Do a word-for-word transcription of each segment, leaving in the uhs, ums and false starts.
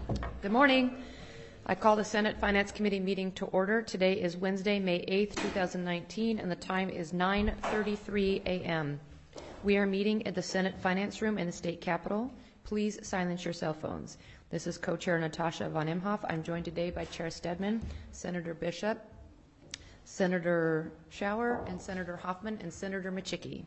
Good morning. I call the Senate Finance Committee meeting to order. Today is Wednesday, May eighth, two thousand nineteen, and the time is nine thirty-three a m We are meeting at the Senate Finance Room in the State Capitol. Please silence your cell phones. This is Co-Chair Natasha von Imhoff. I'm joined today by Chair Stedman, Senator Bishop, Senator Schauer, and Senator Hoffman, and Senator Micciche.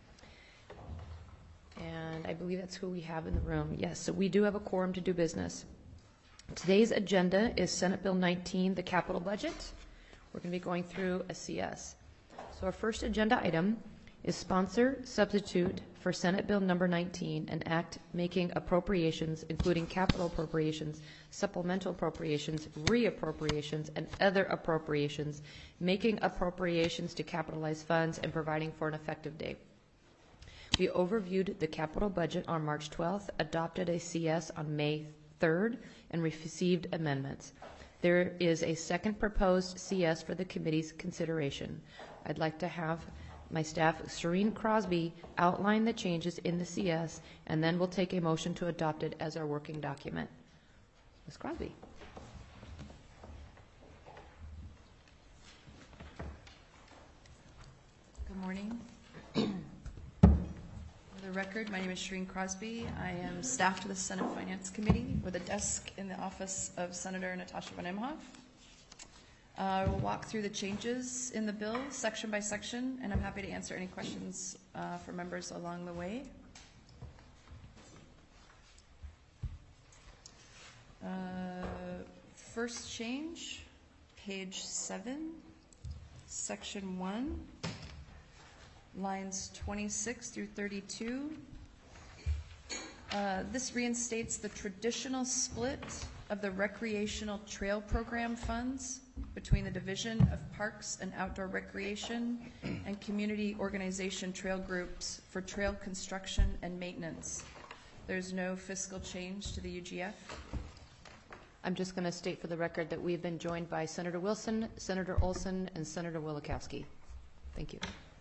And I believe that's who we have in the room. Yes, so we do have a quorum to do business. Today's agenda is Senate Bill nineteen, the capital budget. We're going to be going through a C S. So our first agenda item is sponsor substitute for Senate Bill number nineteen, an act making appropriations, including capital appropriations, supplemental appropriations, reappropriations, and other appropriations, making appropriations to capitalize funds and providing for an effective date. We overviewed the capital budget on March twelfth, adopted a C S on May third, and received amendments. There is a second proposed C S for the committee's consideration. I'd like to have my staff, Shereen Crosby, outline the changes in the C S, and then we'll take a motion to adopt it as our working document. Miz Crosby. Good morning. For the record, my name is Shereen Crosby. I am staff to the Senate Finance Committee with a desk in the office of Senator Natasha von Imhoff. Uh, we'll walk through the changes in the bill section by section, and I'm happy to answer any questions uh, for members along the way. Uh, first change, page seven, section one. Lines twenty-six through thirty-two. Uh, this reinstates the traditional split of the recreational trail program funds between the Division of Parks and Outdoor Recreation and Community Organization Trail Groups for trail construction and maintenance. There's no fiscal change to the U G F. I'm just going to state for the record that we've been joined by Senator Wilson, Senator Olson, and Senator Wielechowski. Thank you.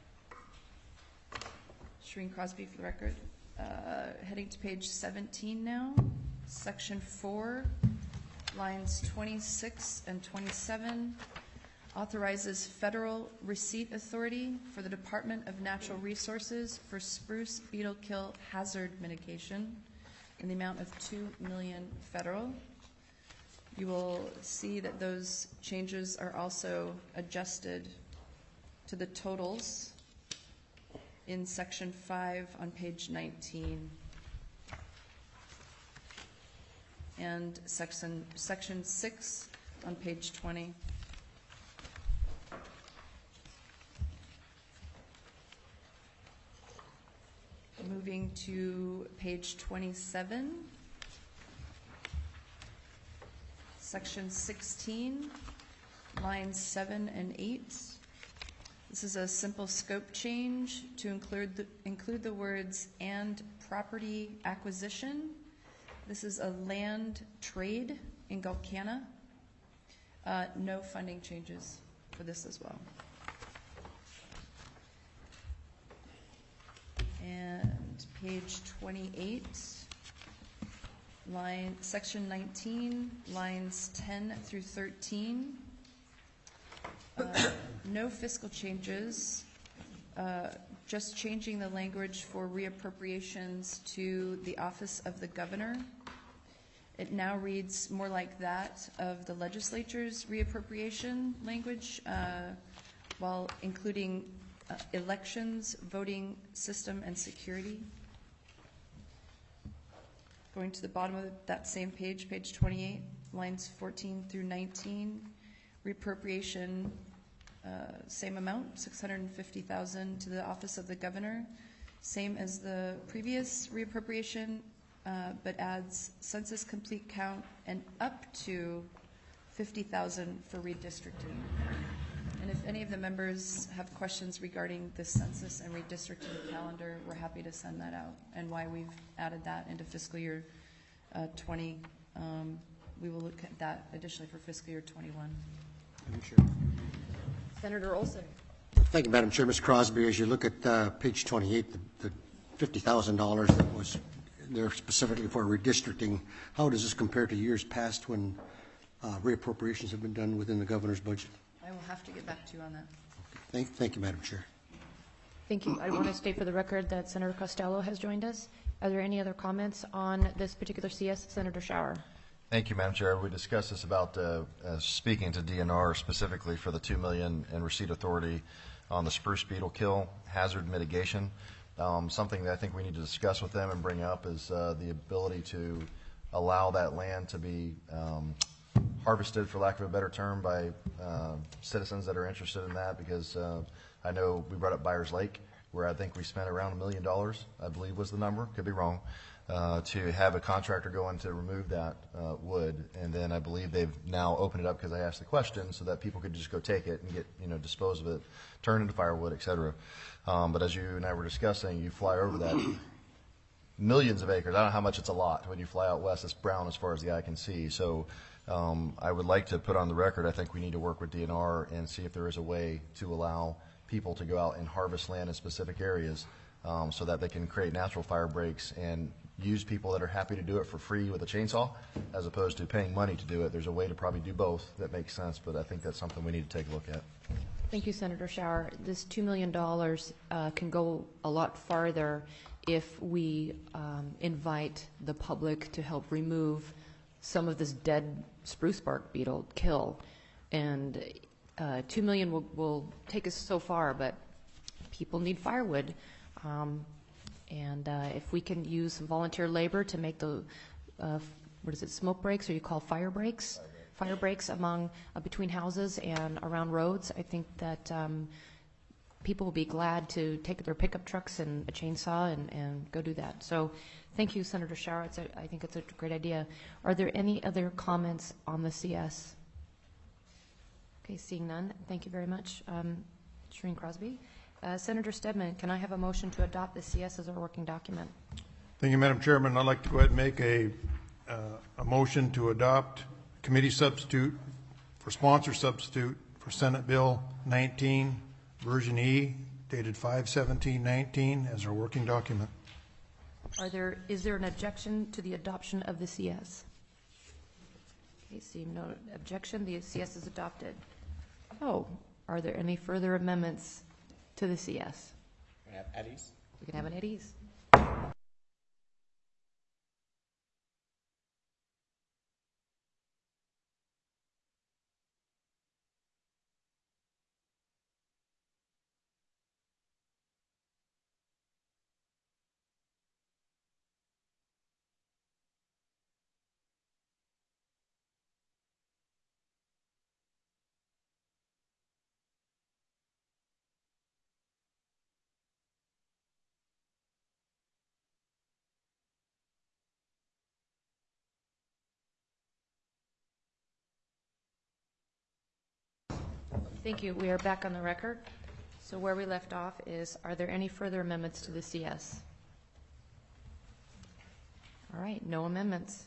Shereen Crosby for the record. Uh, heading to page seventeen now, section four, lines twenty-six and twenty-seven, authorizes federal receipt authority for the Department of Natural Resources for spruce beetle kill hazard mitigation in the amount of two million dollars federal. You will see that those changes are also adjusted to the totals in section five on page nineteen, and section section six on page twenty. Moving to page twenty-seven, section sixteen, lines seven and eight. This is a simple scope change to include the, include the words "and property acquisition." This is a land trade in Gulkana. Uh, no funding changes for this as well. And page twenty-eight, line section nineteen, lines ten through thirteen. Uh, no fiscal changes, uh, just changing the language for reappropriations to the Office of the Governor. It now reads more like that of the legislature's reappropriation language, uh, while including uh, elections, voting system, and security. Going to the bottom of that same page, page twenty-eight, lines fourteen through nineteen. Reappropriation, uh, same amount, six hundred fifty thousand dollars to the Office of the Governor, same as the previous reappropriation, uh, but adds census complete count and up to fifty thousand dollars for redistricting. And if any of the members have questions regarding the census and redistricting calendar, we're happy to send that out, and why we've added that into fiscal year uh, twenty. Um, we will look at that additionally for fiscal year twenty-one. Madam Chair. Senator Olson. Thank you, Madam Chair. Miz Crosby, as you look at uh, page twenty-eight, the, the fifty thousand dollars that was they're specifically for redistricting. How does this compare to years past when uh, reappropriations have been done within the governor's budget? I will have to get back to you on that. Thank, thank you, Madam Chair. Thank you. I want to state for the record that Senator Costello has joined us. Are there any other comments on this particular C S? Senator Shower. Thank you, Madam Chair. We discussed this about uh, uh, speaking to D N R specifically for the two million dollars in receipt authority on the spruce beetle kill hazard mitigation. Um, something that I think we need to discuss with them and bring up is uh, the ability to allow that land to be um, harvested, for lack of a better term, by uh, citizens that are interested in that, because uh, I know we brought up Byers Lake, where I think we spent around a million dollars, I believe was the number, could be wrong, uh, to have a contractor go in to remove that uh, wood. And then I believe they've now opened it up, because I asked the question, so that people could just go take it and get, you know, dispose of it, turn into firewood, et cetera. Um, but as you and I were discussing, you fly over that millions of acres. I don't know how much it's a lot. When you fly out west, it's brown as far as the eye can see. So um, I would like to put on the record, I think we need to work with D N R and see if there is a way to allow people to go out and harvest land in specific areas um, so that they can create natural fire breaks and use people that are happy to do it for free with a chainsaw as opposed to paying money to do it. There's a way to probably do both that makes sense, but I think that's something we need to take a look at. Thank you, Senator Shower. This two million dollars uh, can go a lot farther if we um, invite the public to help remove some of this dead spruce bark beetle kill. And uh, two million dollars will, will take us so far, but people need firewood. Um, and uh, if we can use some volunteer labor to make the, uh, what is it, smoke breaks, or you call fire breaks? Fire breaks among uh, between houses and around roads. I think that um, people will be glad to take their pickup trucks and a chainsaw and, and go do that. So thank you, Senator Shower. It's a, I think it's a great idea. Are there any other comments on the C S? Okay, seeing none. Thank you very much, um, Shereen Crosby. Uh, Senator Stedman, can I have a motion to adopt the C S as our working document? Thank you, Madam Chairman. I'd like to go ahead and make a, uh, a motion to adopt committee substitute for sponsor substitute for Senate Bill nineteen, version E, dated five seventeen nineteen, as our working document. Are there, is there an objection to the adoption of the C S? Okay, seeing no objection, the C S is adopted. Oh, are there any further amendments to the C S? We have at ease. We can have an at ease. Thank you. We are back on the record. So where we left off is, are there any further amendments to the C S? All right, no amendments.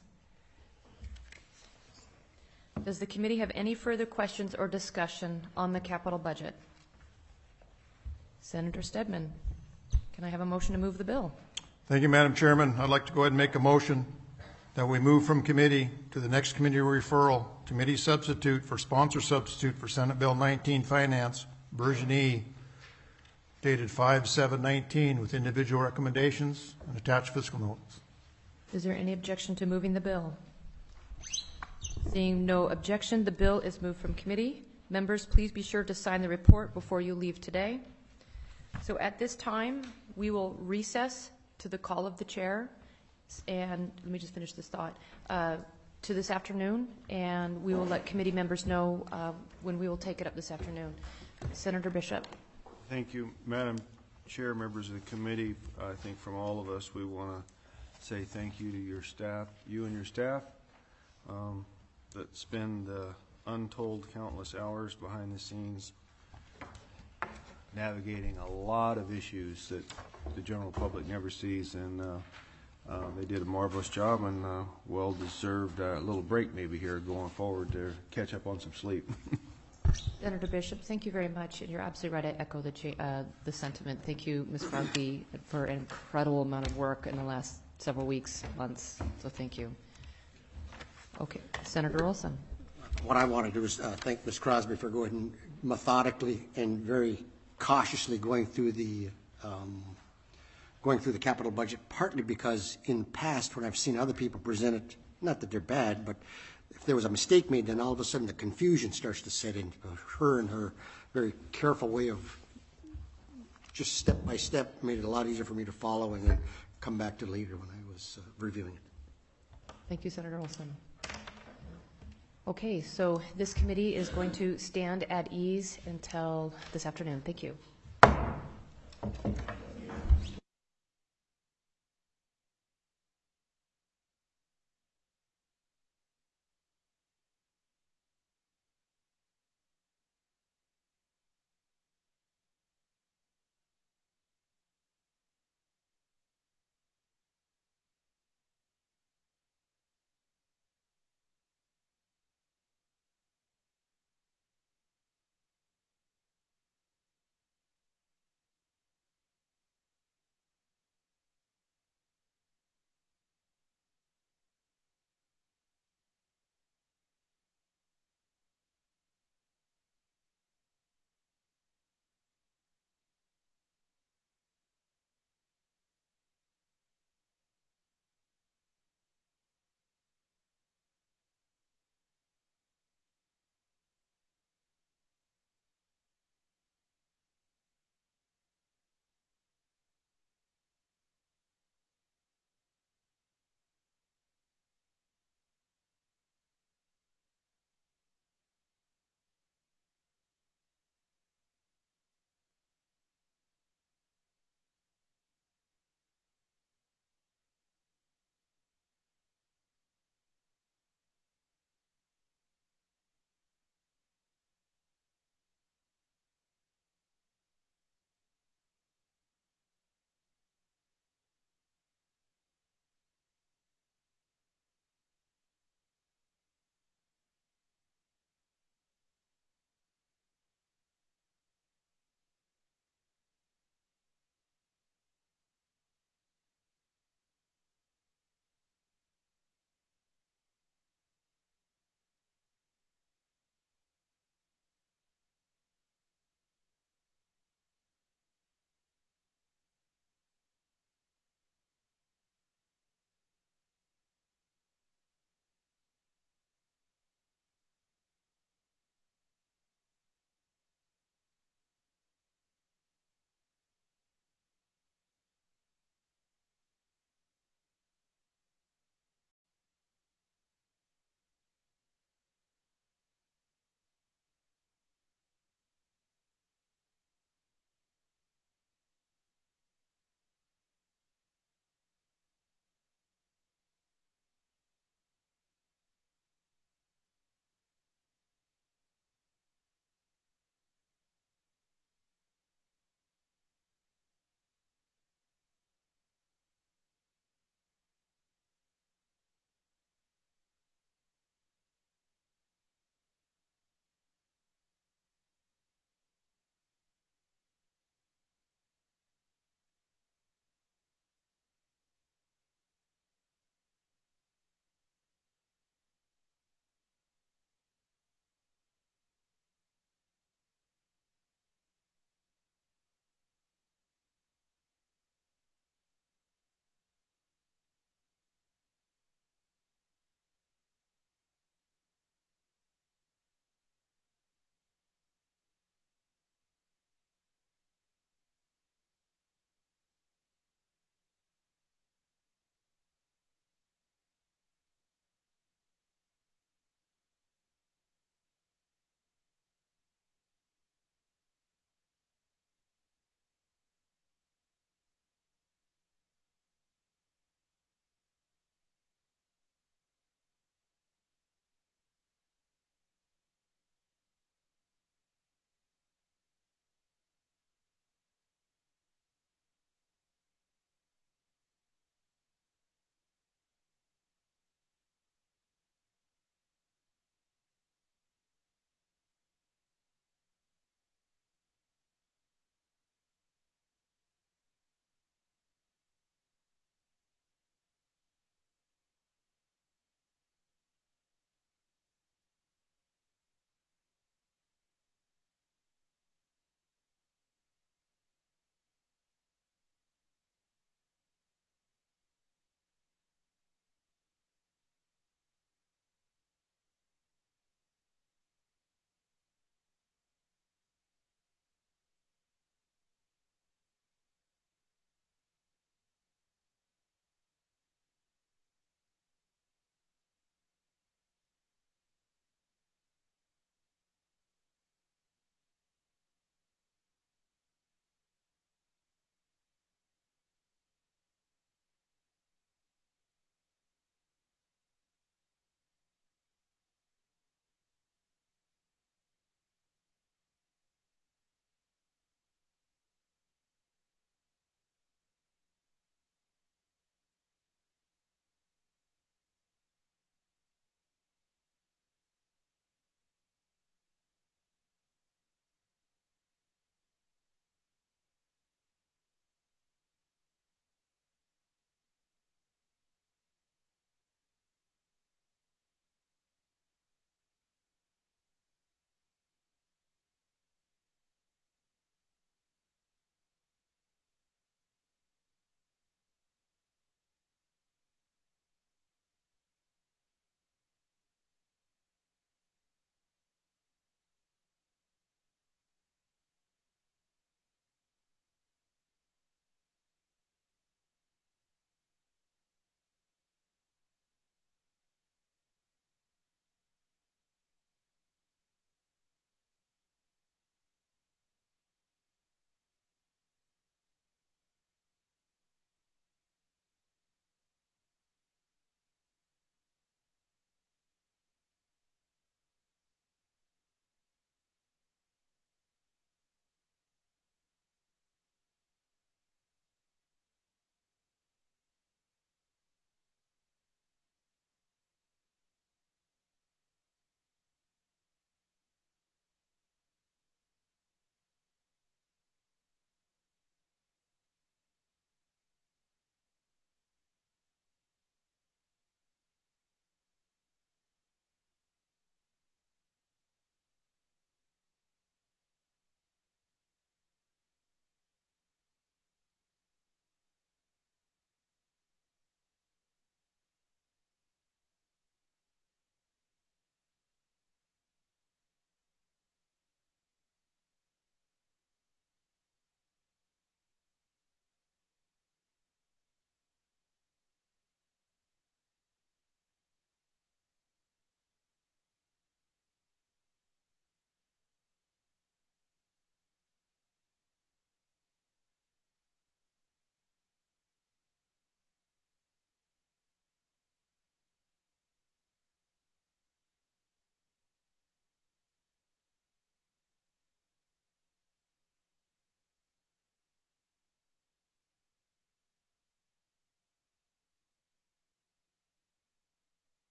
Does the committee have any further questions or discussion on the capital budget? Senator Stedman, can I have a motion to move the bill? Thank you, Madam Chairman. I'd like to go ahead and make a motion that we move from committee to the next committee referral, committee substitute for sponsor substitute for Senate Bill nineteen Finance, version E, dated five seven nineteen, with individual recommendations and attached fiscal notes. Is there any objection to moving the bill? Seeing no objection, the bill is moved from committee. Members, please be sure to sign the report before you leave today. So at this time, we will recess to the call of the chair. And let me just finish this thought, uh, to this afternoon, and we will let committee members know uh, when we will take it up this afternoon. Senator Bishop. Thank you, Madam Chair, members of the committee. I think from all of us, we want to say thank you to your staff, you and your staff, um, that spend uh, untold countless hours behind the scenes navigating a lot of issues that the general public never sees, and uh, Uh, they did a marvelous job, and uh, well-deserved uh, little break maybe here going forward to catch up on some sleep. Senator Bishop, thank you very much. And you're absolutely right. I echo the, cha uh, the sentiment. Thank you, Miz Crosby, for an incredible amount of work in the last several weeks, months, so thank you. Okay, Senator Olson. What I want to do is uh, thank Miz Crosby for going and methodically and very cautiously going through the um, going through the capital budget, partly because in the past when I've seen other people present it, not that they're bad, but if there was a mistake made, then all of a sudden the confusion starts to set in. Her and her very careful way of just step by step made it a lot easier for me to follow and then come back to later when I was uh, reviewing it. Thank you, Senator Olson. Okay, so this committee is going to stand at ease until this afternoon. Thank you.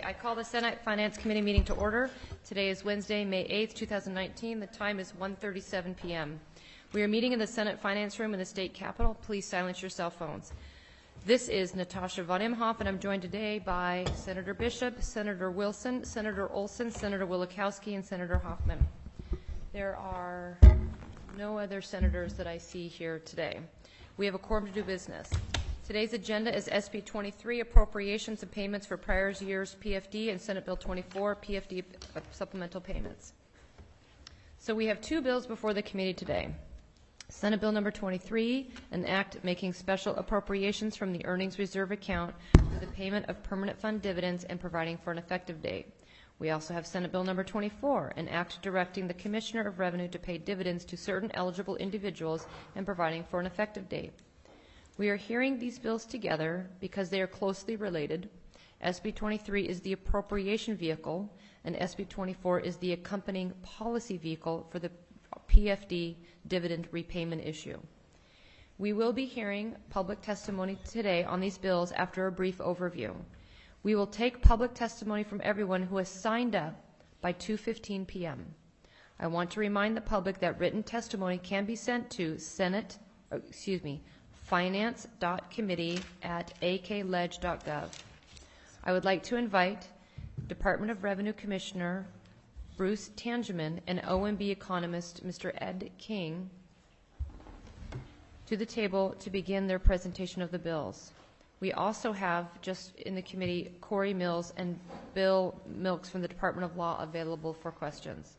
I call the Senate Finance Committee meeting to order. Today is Wednesday, May eighth, two thousand nineteen. The time is one thirty-seven p m We are meeting in the Senate Finance Room in the State Capitol. Please silence your cell phones. This is Natasha von Imhoff, and I'm joined today by Senator Bishop, Senator Wilson, Senator Olson, Senator Wilikowski, and Senator Hoffman. There are no other senators that I see here today. We have a quorum to do business. Today's agenda is S B twenty-three, Appropriations and Payments for Prior Years P F D, and Senate Bill twenty-four, P F D Supplemental Payments. So we have two bills before the committee today. Senate Bill number twenty-three, an act making special appropriations from the earnings reserve account for the payment of permanent fund dividends and providing for an effective date. We also have Senate Bill number twenty-four, an act directing the Commissioner of Revenue to pay dividends to certain eligible individuals and providing for an effective date. We are hearing these bills together because they are closely related. S B twenty-three is the appropriation vehicle, and S B twenty-four is the accompanying policy vehicle for the P F D dividend repayment issue. We will be hearing public testimony today on these bills after a brief overview. We will take public testimony from everyone who has signed up by two fifteen p m I want to remind the public that written testimony can be sent to Senate, oh, excuse me, finance dot committee at a k ledge dot gov. I would like to invite Department of Revenue Commissioner Bruce Tangeman and O M B economist Mister Ed King to the table to begin their presentation of the bills. We also have, just in the committee, Corey Mills and Bill Milks from the Department of Law available for questions.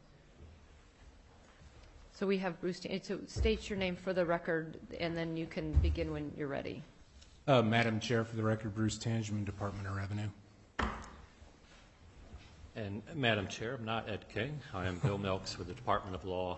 So we have Bruce, so state your name for the record, and then you can begin when you're ready. Uh, Madam Chair, for the record, Bruce Tangeman, Department of Revenue. And Madam Chair, I'm not Ed King. I am Bill Milks with the Department of Law.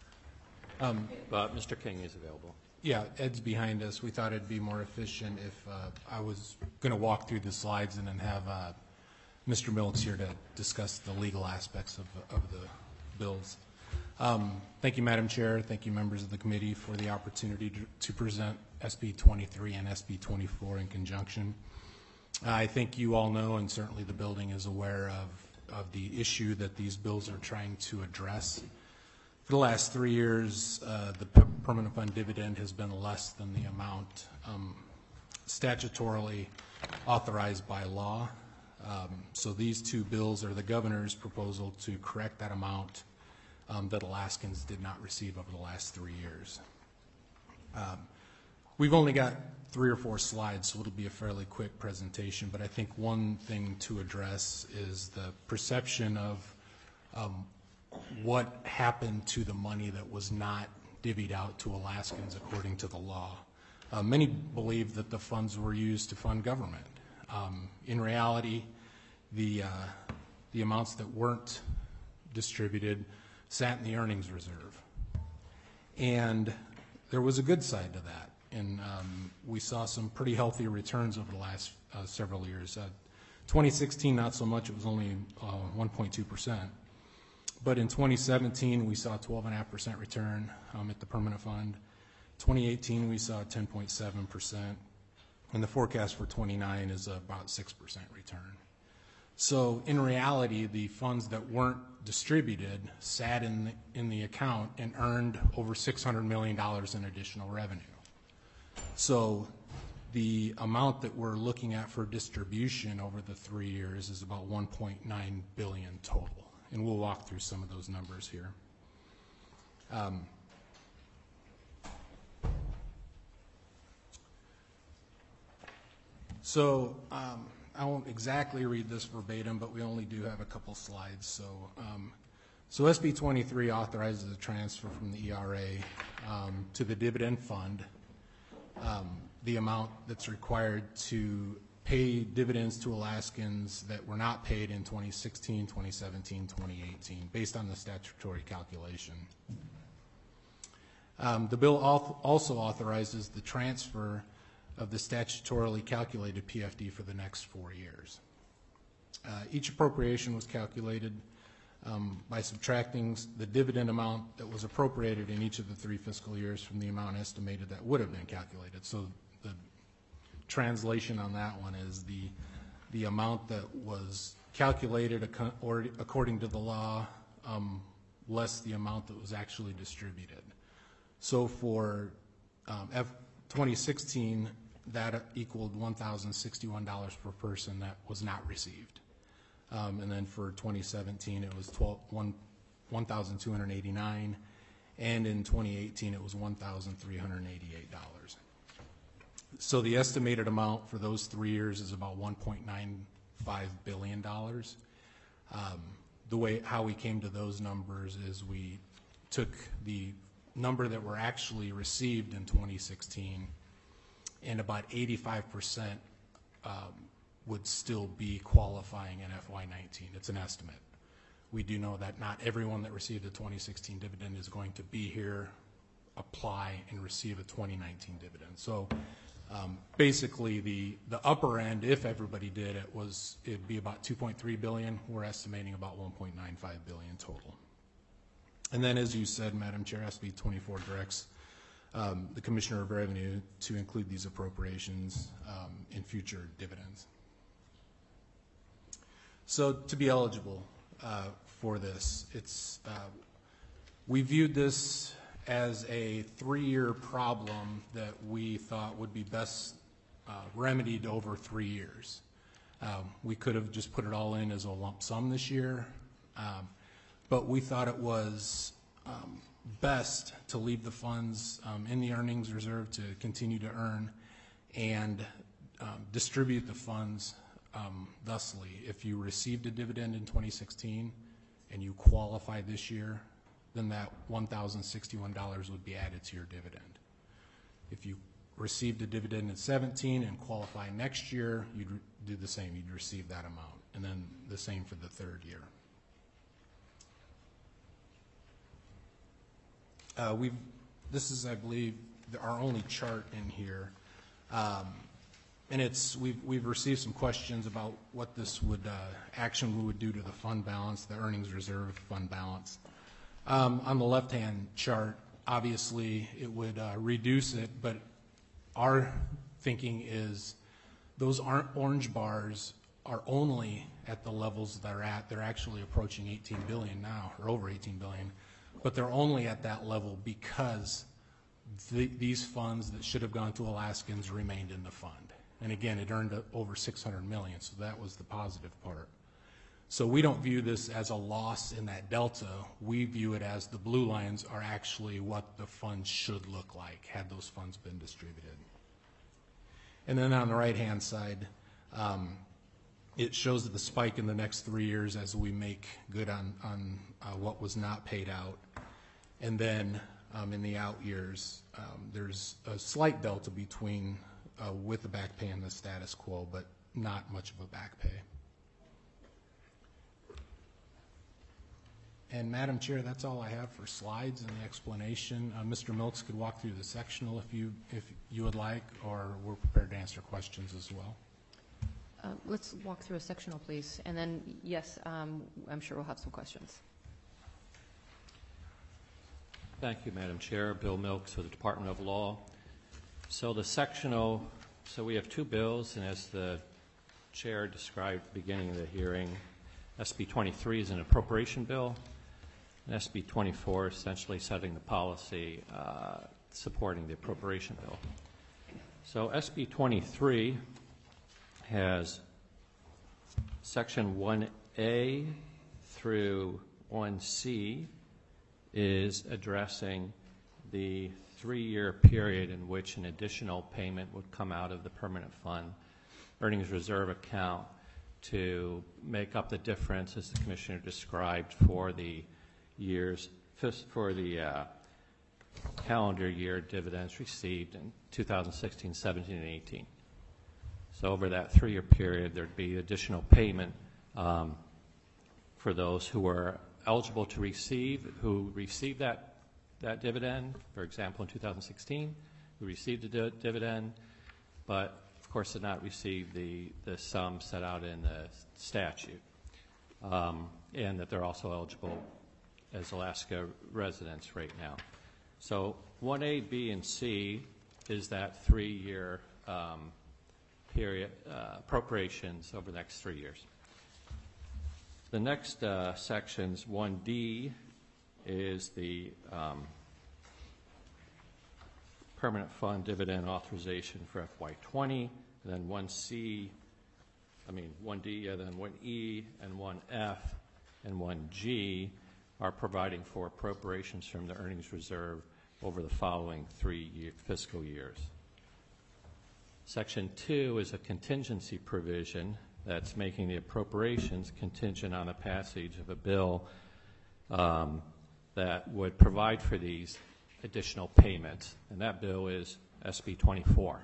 Um, but Mister King is available. Yeah, Ed's behind us. We thought it'd be more efficient if uh, I was going to walk through the slides and then have uh, Mister Milks here to discuss the legal aspects of, of the bills. Um, thank you, Madam Chair. Thank you, members of the committee, for the opportunity to, to present S B twenty-three and S B twenty-four in conjunction. I think you all know, and certainly the building is aware of, of the issue that these bills are trying to address. For the last three years, uh, the permanent fund dividend has been less than the amount um, statutorily authorized by law. Um, so these two bills are the governor's proposal to correct that amount Um, that Alaskans did not receive over the last three years. Um, we've only got three or four slides, so it'll be a fairly quick presentation, but I think one thing to address is the perception of um, what happened to the money that was not divvied out to Alaskans according to the law. Uh, many believe that the funds were used to fund government. Um, in reality, the, uh, the amounts that weren't distributed sat in the earnings reserve. And there was a good side to that. And um, we saw some pretty healthy returns over the last uh, several years. Uh, twenty sixteen, not so much. It was only uh, one point two percent. But in twenty seventeen, we saw a twelve point five percent return um, at the permanent fund. twenty eighteen, we saw a ten point seven percent. And the forecast for twenty-nine is about six percent return. So in reality, the funds that weren't distributed sat in the, in the account and earned over six hundred million dollars in additional revenue. So the amount that we're looking at for distribution over the three years is about one point nine billion dollars total. And we'll walk through some of those numbers here. Um, so um, I won't exactly read this verbatim, but we only do have a couple slides. So, um, so S B twenty-three authorizes a transfer from the E R A um, to the dividend fund, um, the amount that's required to pay dividends to Alaskans that were not paid in twenty sixteen, twenty seventeen, twenty eighteen, based on the statutory calculation. Um, the bill also authorizes the transfer of the statutorily calculated P F D for the next four years. Uh, each appropriation was calculated um, by subtracting the dividend amount that was appropriated in each of the three fiscal years from the amount estimated that would have been calculated. So the translation on that one is the the amount that was calculated ac- or according to the law, um, less the amount that was actually distributed. So for um, F twenty sixteen, that equaled one thousand sixty-one dollars per person that was not received. Um, and then for twenty seventeen, it was one thousand two hundred eighty-nine dollars, and in twenty eighteen, it was one thousand three hundred eighty-eight dollars. So the estimated amount for those three years is about one point nine five billion dollars. Um, the way how we came to those numbers is we took the number that were actually received in twenty sixteen, and about eighty-five percent um, would still be qualifying in F Y nineteen. It's an estimate. We do know that not everyone that received a twenty sixteen dividend is going to be here, apply, and receive a twenty nineteen dividend. So um, basically the, the upper end, if everybody did it, was it'd be about two point three billion dollars. We're estimating about one point nine five billion dollars total. And then, as you said, Madam Chair, S B twenty-four directs um, the Commissioner of Revenue to include these appropriations um, in future dividends. So to be eligible uh, for this, it's uh, we viewed this as a three-year problem that we thought would be best uh, remedied over three years. Um, we could have just put it all in as a lump sum this year, um, but we thought it was um, best to leave the funds um, in the earnings reserve to continue to earn and um, distribute the funds um, thusly. If you received a dividend in twenty sixteen and you qualify this year, then that one thousand sixty-one dollars would be added to your dividend. If you received a dividend in seventeen and qualify next year, you'd re- do the same. You'd receive that amount, and then the same for the third year. Uh, we've, this is, I believe, the, our only chart in here, um, and it's we've we've received some questions about what this would uh, action would do to the fund balance, the earnings reserve fund balance. Um, on the left-hand chart, obviously, it would uh, reduce it, but our thinking is those aren't orange bars are only at the levels they're at. They're actually approaching eighteen billion now, or over eighteen billion, but they're only at that level because the, these funds that should have gone to Alaskans remained in the fund. And again, it earned over six hundred million, so that was the positive part. So we don't view this as a loss in that delta. We view it as the blue lines are actually what the funds should look like had those funds been distributed. And then on the right-hand side, um, it shows the spike in the next three years as we make good on, on uh, what was not paid out. And then um, in the out years, um, there's a slight delta between uh, with the back pay and the status quo, but not much of a back pay. And Madam Chair, that's all I have for slides and the explanation. Uh, Mister Milks could walk through the sectional if you if you would like, or we're prepared to answer questions as well. Uh, let's walk through a sectional, please, and then yes, um, I'm sure we'll have some questions. Thank you, Madam Chair. Bill Milks with the Department of Law. So the sectional, so we have two bills, and as the Chair described at the beginning of the hearing, S B twenty-three is an appropriation bill, and S B twenty-four essentially setting the policy uh, supporting the appropriation bill. So S B twenty-three has section one A through one C is addressing the three-year period in which an additional payment would come out of the permanent fund earnings reserve account to make up the difference, as the Commissioner described, for the years, for the uh, calendar year dividends received in two thousand sixteen, seventeen, and eighteen. So over that three-year period, there'd be additional payment um, for those who were eligible to receive, who received that, that dividend, for example, in two thousand sixteen, who received a di- dividend, but of course did not receive the, the sum set out in the statute, um, and that they're also eligible as Alaska residents right now. So one A, B, and C is that three-year um, period, uh, appropriations over the next three years. The next uh, sections, one D, is the um, permanent fund dividend authorization for F Y twenty, and then one C, I mean one D, and then one E, and one F, and one G are providing for appropriations from the earnings reserve over the following three year, fiscal years. Section two is a contingency provision that's making the appropriations contingent on the passage of a bill um, that would provide for these additional payments, and that bill is S B twenty-four.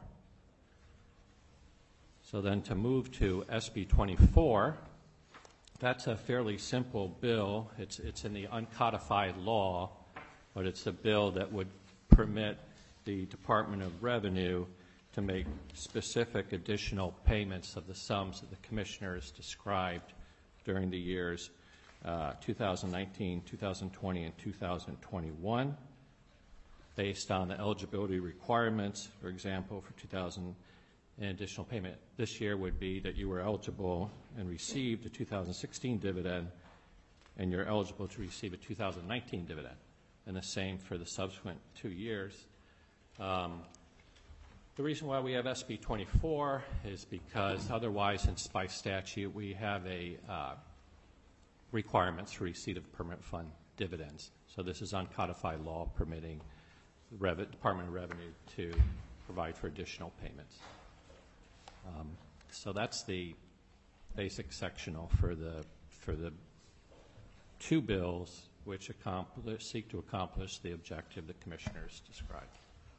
So then to move to S B twenty-four, that's a fairly simple bill. It's, it's in the uncodified law, but it's a bill that would permit the Department of Revenue to make specific additional payments of the sums that the commissioners described during the years uh, two thousand nineteen, two thousand twenty, and two thousand twenty-one, based on the eligibility requirements. For example, for two thousand, an additional payment this year would be that you were eligible and received a two thousand sixteen dividend, and you're eligible to receive a two thousand nineteen dividend, and the same for the subsequent two years. Um, The reason why we have S B twenty-four is because otherwise, in by statute, we have a uh, requirements for receipt of permanent fund dividends. So this is uncodified law permitting the Rev Department of Revenue to provide for additional payments. Um, so that's the basic sectional for the for the two bills which accomplish, seek to accomplish the objective the commissioners described.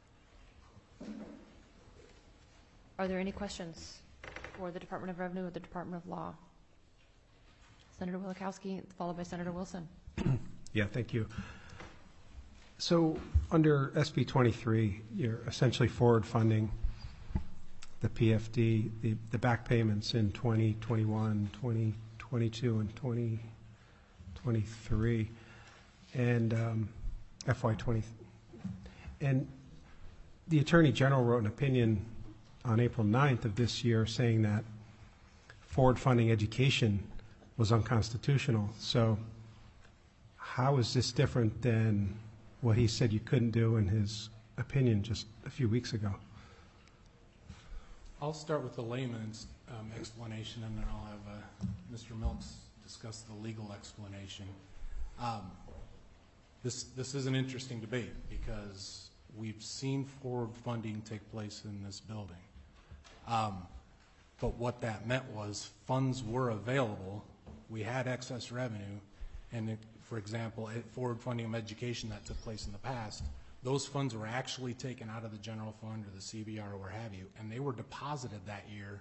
Are there any questions for the Department of Revenue or the Department of Law? Senator Wielechowski, followed by Senator Wilson. Yeah, thank you. So under S B twenty-three, you're essentially forward funding the P F D, the, the back payments in twenty twenty-one, twenty twenty-two, and twenty twenty-three, and um, F Y twenty. And the Attorney General wrote an opinion on April ninth of this year saying that forward funding education was unconstitutional. So how is this different than what he said you couldn't do in his opinion just a few weeks ago? I'll start with the layman's um, explanation, and then I'll have uh, Mister Milks discuss the legal explanation. Um, this, this is an interesting debate because we've seen forward funding take place in this building. Um, but what that meant was funds were available, we had excess revenue, and it, for example, forward funding of education that took place in the past, those funds were actually taken out of the general fund or the C B R or what have you, and they were deposited that year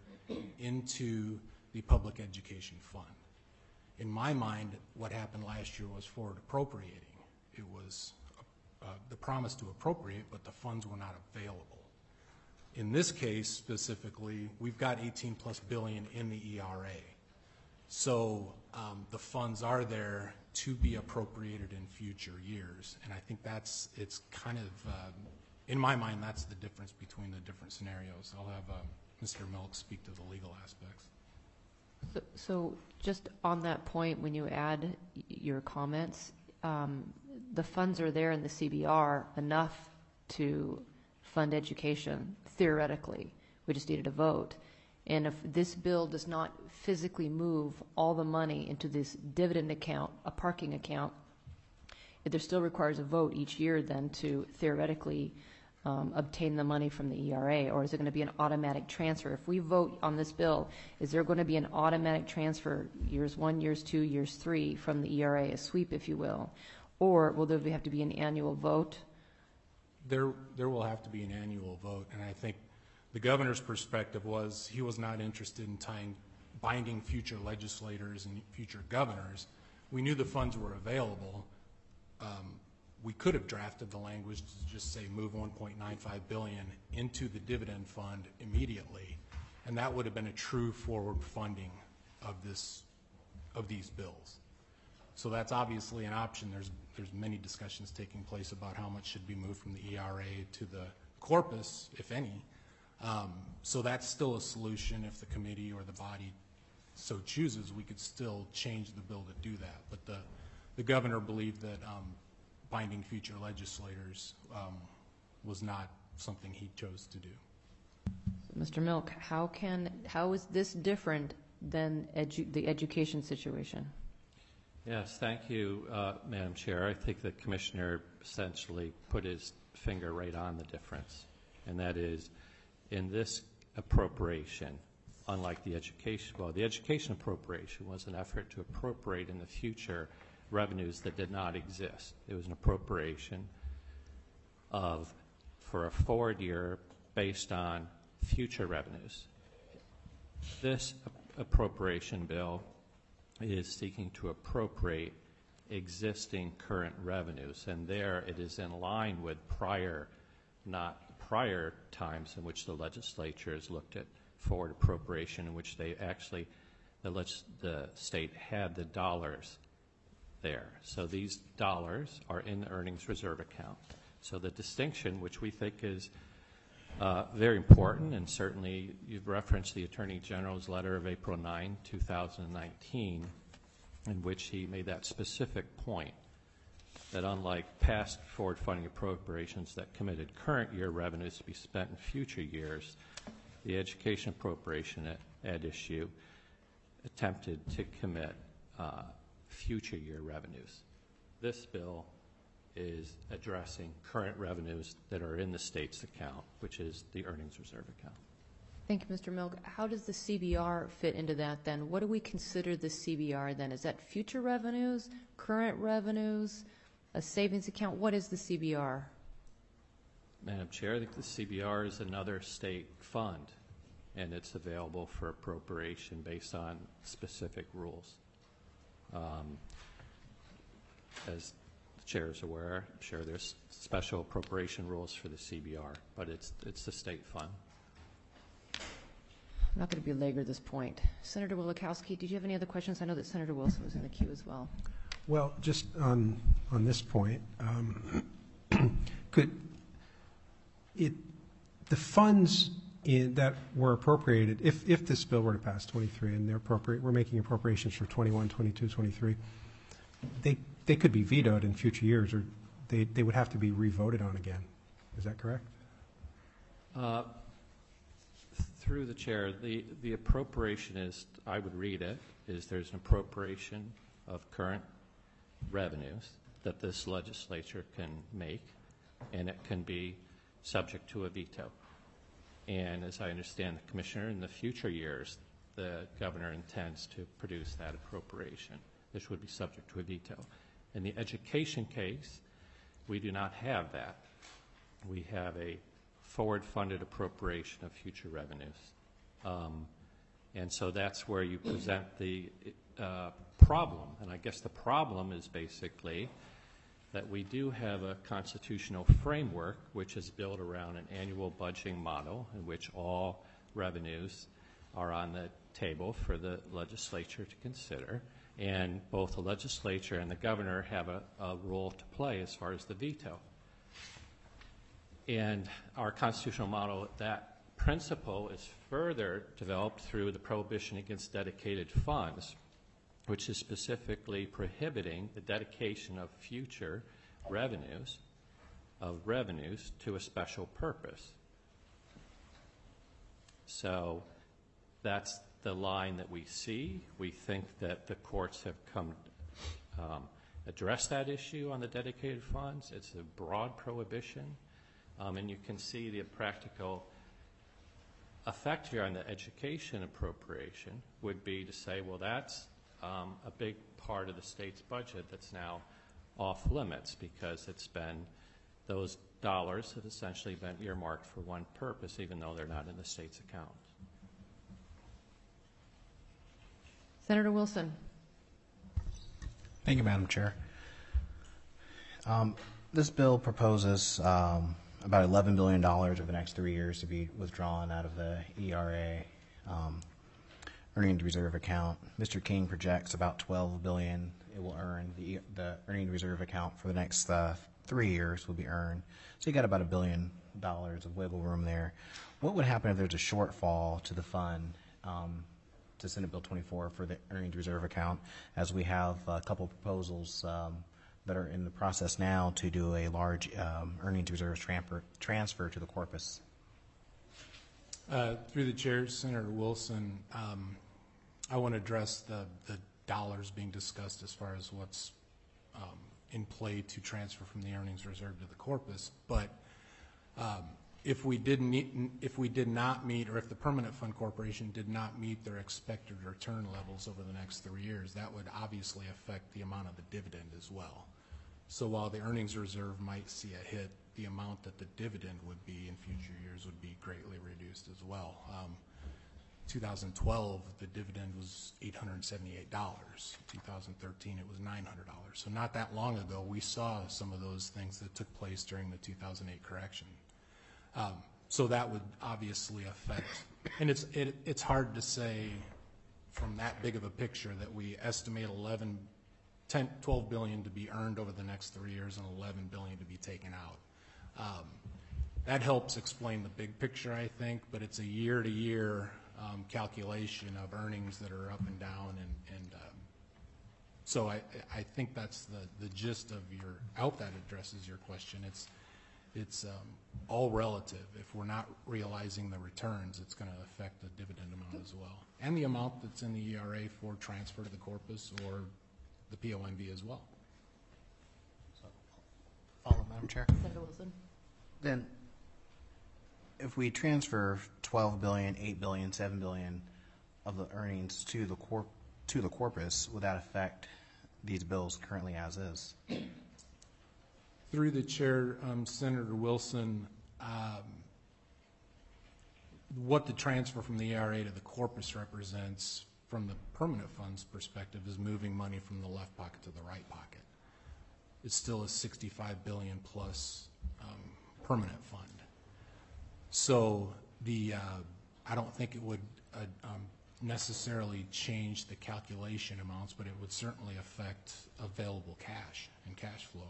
into the public education fund. In my mind, what happened last year was forward appropriating. It was uh, the promise to appropriate, but the funds were not available. In this case specifically, we've got eighteen plus billion in the E R A. So um, the funds are there to be appropriated in future years. And I think that's, it's kind of, um, in my mind, that's the difference between the different scenarios. I'll have uh, Mister Milk speak to the legal aspects. So, so just on that point, when you add your comments, um, the funds are there in the C B R enough to fund education, theoretically. We just needed a vote. And if this bill does not physically move all the money into this dividend account, a parking account, it there still requires a vote each year then to theoretically um, obtain the money from the E R A, or is it going to be an automatic transfer? If we vote on this bill, is there going to be an automatic transfer years one, years two, years three from the E R A, a sweep, if you will? Or will there have to be an annual vote? There, there will have to be an annual vote, and I think the governor's perspective was he was not interested in tying, binding future legislators and future governors. We knew the funds were available. Um, we could have drafted the language to just say move one point nine five billion dollars into the dividend fund immediately, and that would have been a true forward funding of this, of these bills. So that's obviously an option. There's, there's many discussions taking place about how much should be moved from the E R A to the corpus, if any. Um, So that's still a solution. If the committee or the body so chooses, we could still change the bill to do that. But the, the governor believed that um, binding future legislators um, was not something he chose to do. Mister Milk, how can, how is this different than edu- the education situation? Yes, thank you, uh, Madam Chair. I think the Commissioner essentially put his finger right on the difference, and that is, in this appropriation, unlike the education, well, the education appropriation was an effort to appropriate in the future revenues that did not exist. It was an appropriation of, for a forward year based on future revenues. This appropriation bill is seeking to appropriate existing current revenues, and there it is in line with prior, not prior times in which the legislature has looked at forward appropriation, in which they actually, the, legis- the state had the dollars there. So these dollars are in the earnings reserve account. So the distinction, which we think is uh, very important, and certainly you've referenced the Attorney General's letter of April ninth, two thousand nineteen, in which he made that specific point, that unlike past forward funding appropriations that committed current year revenues to be spent in future years, the education appropriation at, at issue attempted to commit uh, future year revenues. This bill is addressing current revenues that are in the state's account, which is the earnings reserve account. Thank you, Mister Milk. How does the C B R fit into that then? What do we consider the C B R then? Is that future revenues, current revenues, a savings account? What is the C B R? Madam Chair, I think the C B R is another state fund, and it's available for appropriation based on specific rules. Um, as the Chair is aware, I'm sure there's special appropriation rules for the C B R, but it's it's the state fund. I'm not going to belabor this point. Senator Wielechowski, did you have any other questions? I know that Senator Wilson was in the queue as well. Well, just on, on this point, um, could it, the funds in, that were appropriated, if, if this bill were to pass twenty-three and they're appropriate, we're making appropriations for twenty-one, twenty-two, twenty-three, they, they could be vetoed in future years, or they, they would have to be re-voted on again. Is that correct? Uh, through the chair, the, the appropriation is, I would read it, is there's an appropriation of current revenues that this legislature can make, and it can be subject to a veto. And as I understand the Commissioner, in the future years, the governor intends to produce that appropriation. This would be subject to a veto. In the education case, we do not have that. We have a forward-funded appropriation of future revenues. Um, and so that's where you present the uh, problem. And I guess the problem is basically that we do have a constitutional framework which is built around an annual budgeting model in which all revenues are on the table for the legislature to consider. And both the legislature and the governor have a, a role to play as far as the veto. And our constitutional model, that principle is further developed through the prohibition against dedicated funds, which is specifically prohibiting the dedication of future revenues, of revenues to a special purpose. So that's the line that we see. We think that the courts have come um, address that issue on the dedicated funds. It's a broad prohibition. Um, and you can see the practical effect here on the education appropriation would be to say, well, that's um, a big part of the state's budget that's now off limits because it's been, those dollars have essentially been earmarked for one purpose, even though they're not in the state's account. Senator Wilson. Thank you, Madam Chair. Um, this bill proposes um, about eleven billion dollars over the next three years to be withdrawn out of the E R A um, earnings reserve account. Mister King projects about twelve billion dollars it will earn the, the earnings reserve account for the next uh, three years will be earned. So you got about a billion dollars of wiggle room there. What would happen if there's a shortfall to the fund, um, to Senate Bill twenty-four for the earnings reserve account, as we have a couple proposals um, that are in the process now to do a large um, earnings reserve transfer, transfer to the corpus? Uh, through the chair, Senator Wilson, um, I want to address the, the dollars being discussed as far as what's um, in play to transfer from the earnings reserve to the corpus. But um, if we didn't meet, if we did not meet, or if the Permanent Fund Corporation did not meet their expected return levels over the next three years, that would obviously affect the amount of the dividend as well. So while the earnings reserve might see a hit, the amount that the dividend would be in future years would be greatly reduced as well. Um, two thousand twelve, the dividend was eight hundred seventy-eight dollars. two thousand thirteen, it was nine hundred dollars. So not that long ago, we saw some of those things that took place during the two thousand eight correction. Um, so that would obviously affect, and it's it, it's hard to say from that big of a picture that we estimate eleven, ten, twelve billion to be earned over the next three years and eleven billion to be taken out. Um, that helps explain the big picture, I think, but it's a year-to-year um, calculation of earnings that are up and down, and, and um, so I, I think that's the, the gist of your, I hope that addresses your question. It's, it's um, all relative. If we're not realizing the returns, it's going to affect the dividend amount as well, and the amount that's in the E R A for transfer to the corpus or the P O M B as well. So, follow, Madam Chair. Senator Wilson. Then, if we transfer twelve billion, eight billion, seven billion of the earnings to the corp to the corpus, would that affect these bills currently as is? Through the chair, um, Senator Wilson, um, what the transfer from the E R A to the corpus represents from the permanent funds perspective is moving money from the left pocket to the right pocket. It's still a sixty-five billion plus um, permanent fund. So the uh, I don't think it would uh, um, necessarily change the calculation amounts, but it would certainly affect available cash and cash flow.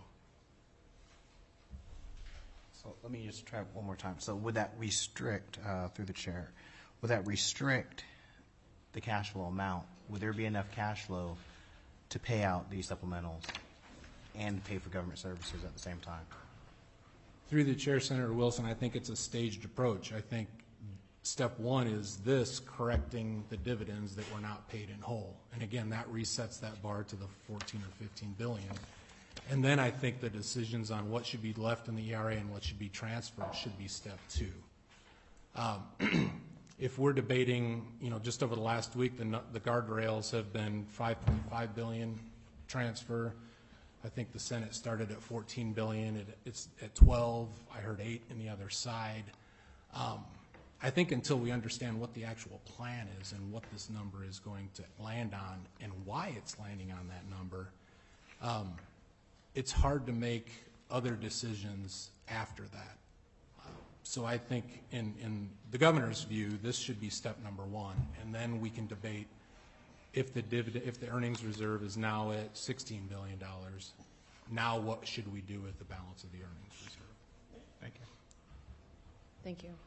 So let me just try one more time. So would that restrict, uh, through the chair, would that restrict the cash flow amount? Would there be enough cash flow to pay out these supplementals and pay for government services at the same time? Through the chair, Senator Wilson, I think it's a staged approach. I think step one is this, correcting the dividends that were not paid in whole. And again, that resets that bar to the fourteen or fifteen billion. And then I think the decisions on what should be left in the E R A and what should be transferred should be step two. Um, if we're debating, you know, just over the last week, the, the guardrails have been five point five billion transfer. I think the Senate started at fourteen billion. It, it's at twelve. I heard eight in the other side. Um, I think until we understand what the actual plan is and what this number is going to land on and why it's landing on that number, um, it's hard to make other decisions after that. Uh, so I think in, in the governor's view, this should be step number one, and then we can debate if the dividend, if the earnings reserve is now at sixteen billion dollars, now what should we do with the balance of the earnings reserve? Thank you. Thank you.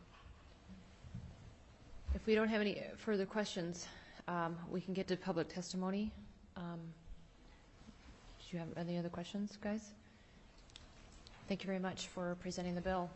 If we don't have any further questions, um, we can get to public testimony. Um, do you have any other questions, guys? Thank you very much for presenting the bill.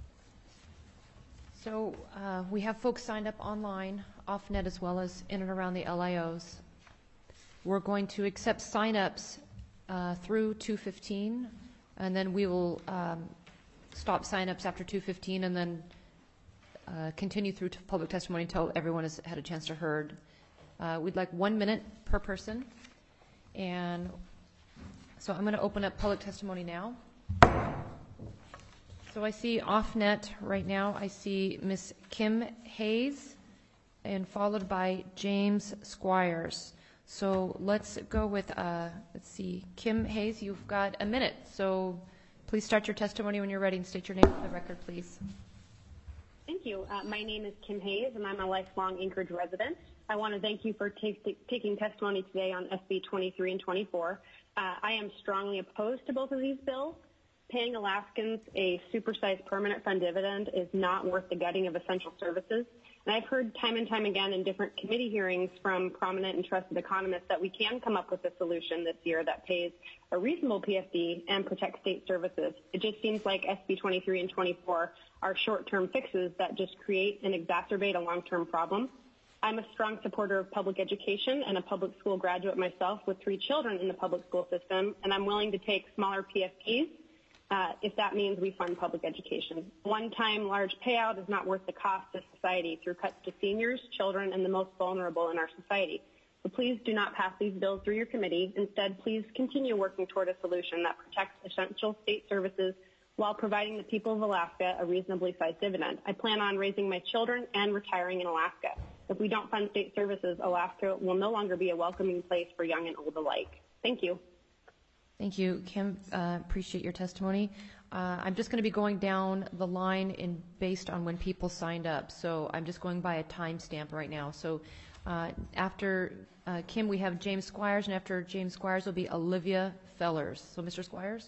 So uh, we have folks signed up online, off net, as well as in and around the L I Os. We're going to accept sign-ups uh, through two fifteen, and then we will um, stop sign-ups after two fifteen, and then uh, continue through to public testimony until everyone has had a chance to heard. Uh, we'd like one minute per person, and so I'm going to open up public testimony now. So I see off-net right now, I see Miss Kim Hayes, and followed by James Squires. So let's go with, uh, let's see, Kim Hayes, you've got a minute. So please start your testimony when you're ready and state your name for the record, please. Thank you. Uh, my name is Kim Hayes, and I'm a lifelong Anchorage resident. I want to thank you for take, taking testimony today on S B twenty-three and twenty-four. Uh, I am strongly opposed to both of these bills. paying Alaskans a supersized permanent fund dividend is not worth the gutting of essential services. And I've heard time and time again in different committee hearings from prominent and trusted economists that we can come up with a solution this year that pays a reasonable P F D and protects state services. It just seems like S B twenty-three and twenty-four are short-term fixes that just create and exacerbate a long-term problem. I'm a strong supporter of public education and a public school graduate myself with three children in the public school system, and I'm willing to take smaller P F Ds uh, if that means we fund public education. One-time large payout is not worth the cost to society through cuts to seniors, children, and the most vulnerable in our society. So please do not pass these bills through your committee. Instead, please continue working toward a solution that protects essential state services while providing the people of Alaska a reasonably sized dividend. I plan on raising my children and retiring in Alaska. If we don't fund state services, Alaska will no longer be a welcoming place for young and old alike. Thank you. Thank you, Kim. Uh, appreciate your testimony. Uh, I'm just going to be going down the line in based on when people signed up. So I'm just going by a timestamp right now. So uh, after uh, Kim, we have James Squires, and after James Squires will be Olivia Fellers. So, Mister Squires.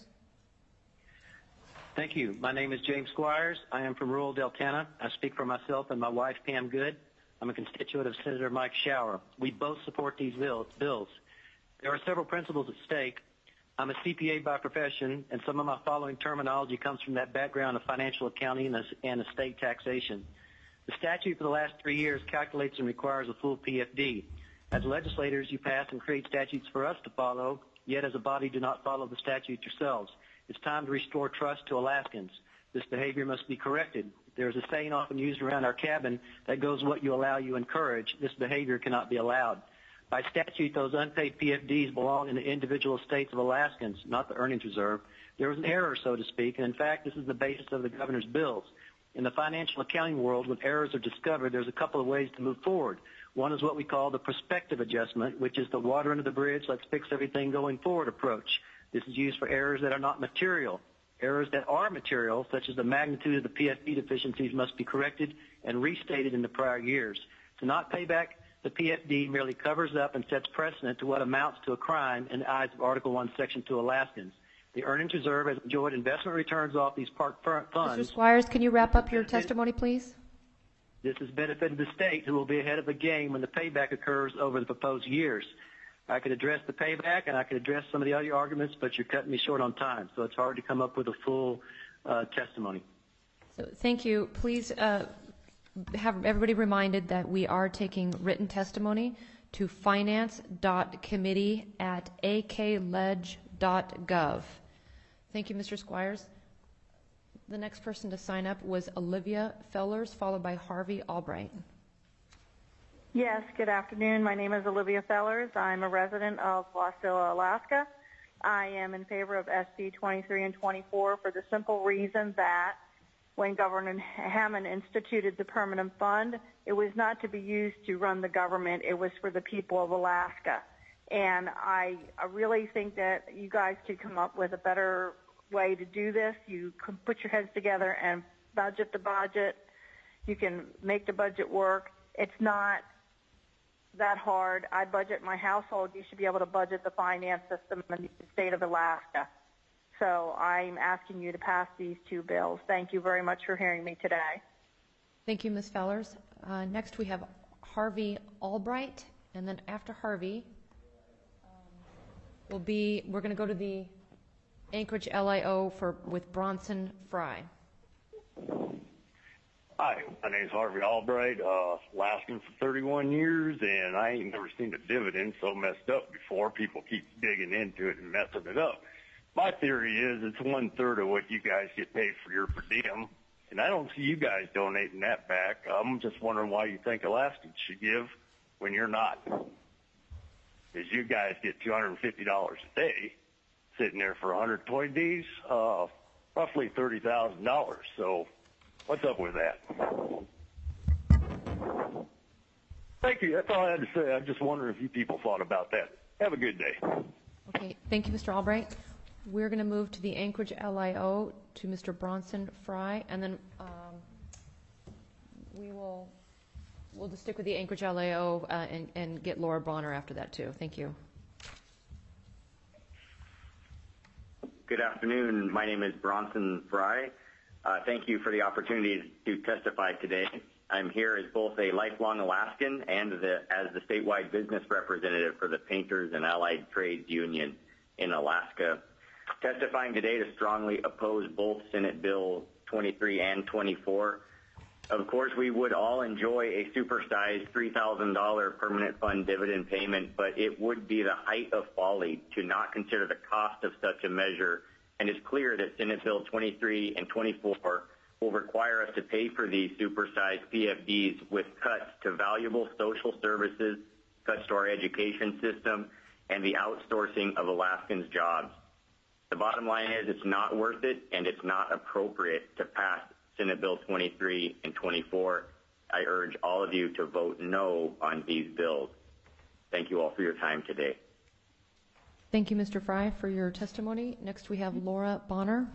Thank you. My name is James Squires. I am from rural Deltana. I speak for myself and my wife, Pam Good. I'm a constituent of Senator Mike Shower. We both support these bills. There are several principles at stake. I'm a C P A by profession, and some of my following terminology comes from that background of financial accounting and estate taxation. The statute for the last three years calculates and requires a full P F D. As legislators, you pass and create statutes for us to follow, yet as a body do not follow the statute yourselves. It's time to restore trust to Alaskans. This behavior must be corrected. There's a saying often used around our cabin that goes, what you allow, you encourage. This behavior cannot be allowed. By statute, those unpaid P F Ds belong in the individual estates of Alaskans, not the earnings reserve. There was an error, so to speak, and in fact, this is the basis of the governor's bills. In the financial accounting world, when errors are discovered, there's a couple of ways to move forward. One is what we call the prospective adjustment, which is the water under the bridge, let's fix everything going forward approach. This is used for errors that are not material. Errors that are material, such as the magnitude of the P F D deficiencies, must be corrected and restated in the prior years. To not pay back the P F D merely covers up and sets precedent to what amounts to a crime in the eyes of Article one, Section two Alaskans. The earnings reserve has enjoyed investment returns off these park funds. Mister Squires, can you wrap up your testimony, please? This has benefited the state, who will be ahead of the game when the payback occurs over the proposed years. I could address the payback and I could address some of the other arguments, but you're cutting me short on time, so it's hard to come up with a full uh, testimony. So, thank you. Please uh, have everybody reminded that we are taking written testimony to finance dot committee at a k ledge dot gov. Thank you, Mister Squires. The next person to sign up was Olivia Fellers, followed by Harvey Albright. Yes, good afternoon. My name is Olivia Fellers. I'm a resident of Wasilla, Alaska. I am in favor of S B twenty-three and twenty-four for the simple reason that when Governor Hammond instituted the permanent fund, it was not to be used to run the government. It was for the people of Alaska. And I, I really think that you guys could come up with a better way to do this. You can put your heads together and budget the budget. You can make the budget work. It's not that hard. I budget my household. You should be able to budget the finance system in the state of Alaska. So I'm asking you to pass these two bills. Thank you very much for hearing me today. Thank you, Miz Fellers. Uh, next we have Harvey Albright, and then after Harvey um, will be, we're going to go to the Anchorage L I O for with Bronson Fry. Hi, my name's Harvey Albright, uh, Alaskan for thirty-one years, and I ain't never seen a dividend so messed up before. People keep digging into it and messing it up. My theory is it's one-third of what you guys get paid for your per diem, and I don't see you guys donating that back. I'm just wondering why you think Alaskans should give when you're not. Because you guys get two hundred fifty dollars a day, sitting there for one hundred twenty days, uh, roughly thirty thousand dollars. So what's up with that? Thank you. That's all I had to say. I'm just wondering if you people thought about that. Have a good day. Okay, thank you, Mister Albright. We're going to move to the Anchorage L I O to Mister Bronson Fry, and then um, we will we'll just stick with the Anchorage L I O uh, and, and get Laura Bonner after that too. Thank you. Good afternoon. My name is Bronson Fry. Uh, thank you for the opportunity to testify today. I'm here as both a lifelong Alaskan and the, as the statewide business representative for the Painters and Allied Trades Union in Alaska. Testifying today to strongly oppose both Senate Bill twenty-three and twenty-four. Of course, we would all enjoy a supersized three thousand dollars permanent fund dividend payment, but it would be the height of folly to not consider the cost of such a measure, and it's clear that Senate Bill twenty-three and twenty-four will require us to pay for these supersized P F Ds with cuts to valuable social services, cuts to our education system, and the outsourcing of Alaskans' jobs. The bottom line is it's not worth it, and it's not appropriate to pass Senate Bill twenty-three and twenty-four. I urge all of you to vote no on these bills. Thank you all for your time today. Thank you, Mister Fry, for your testimony. Next, we have Laura Bonner.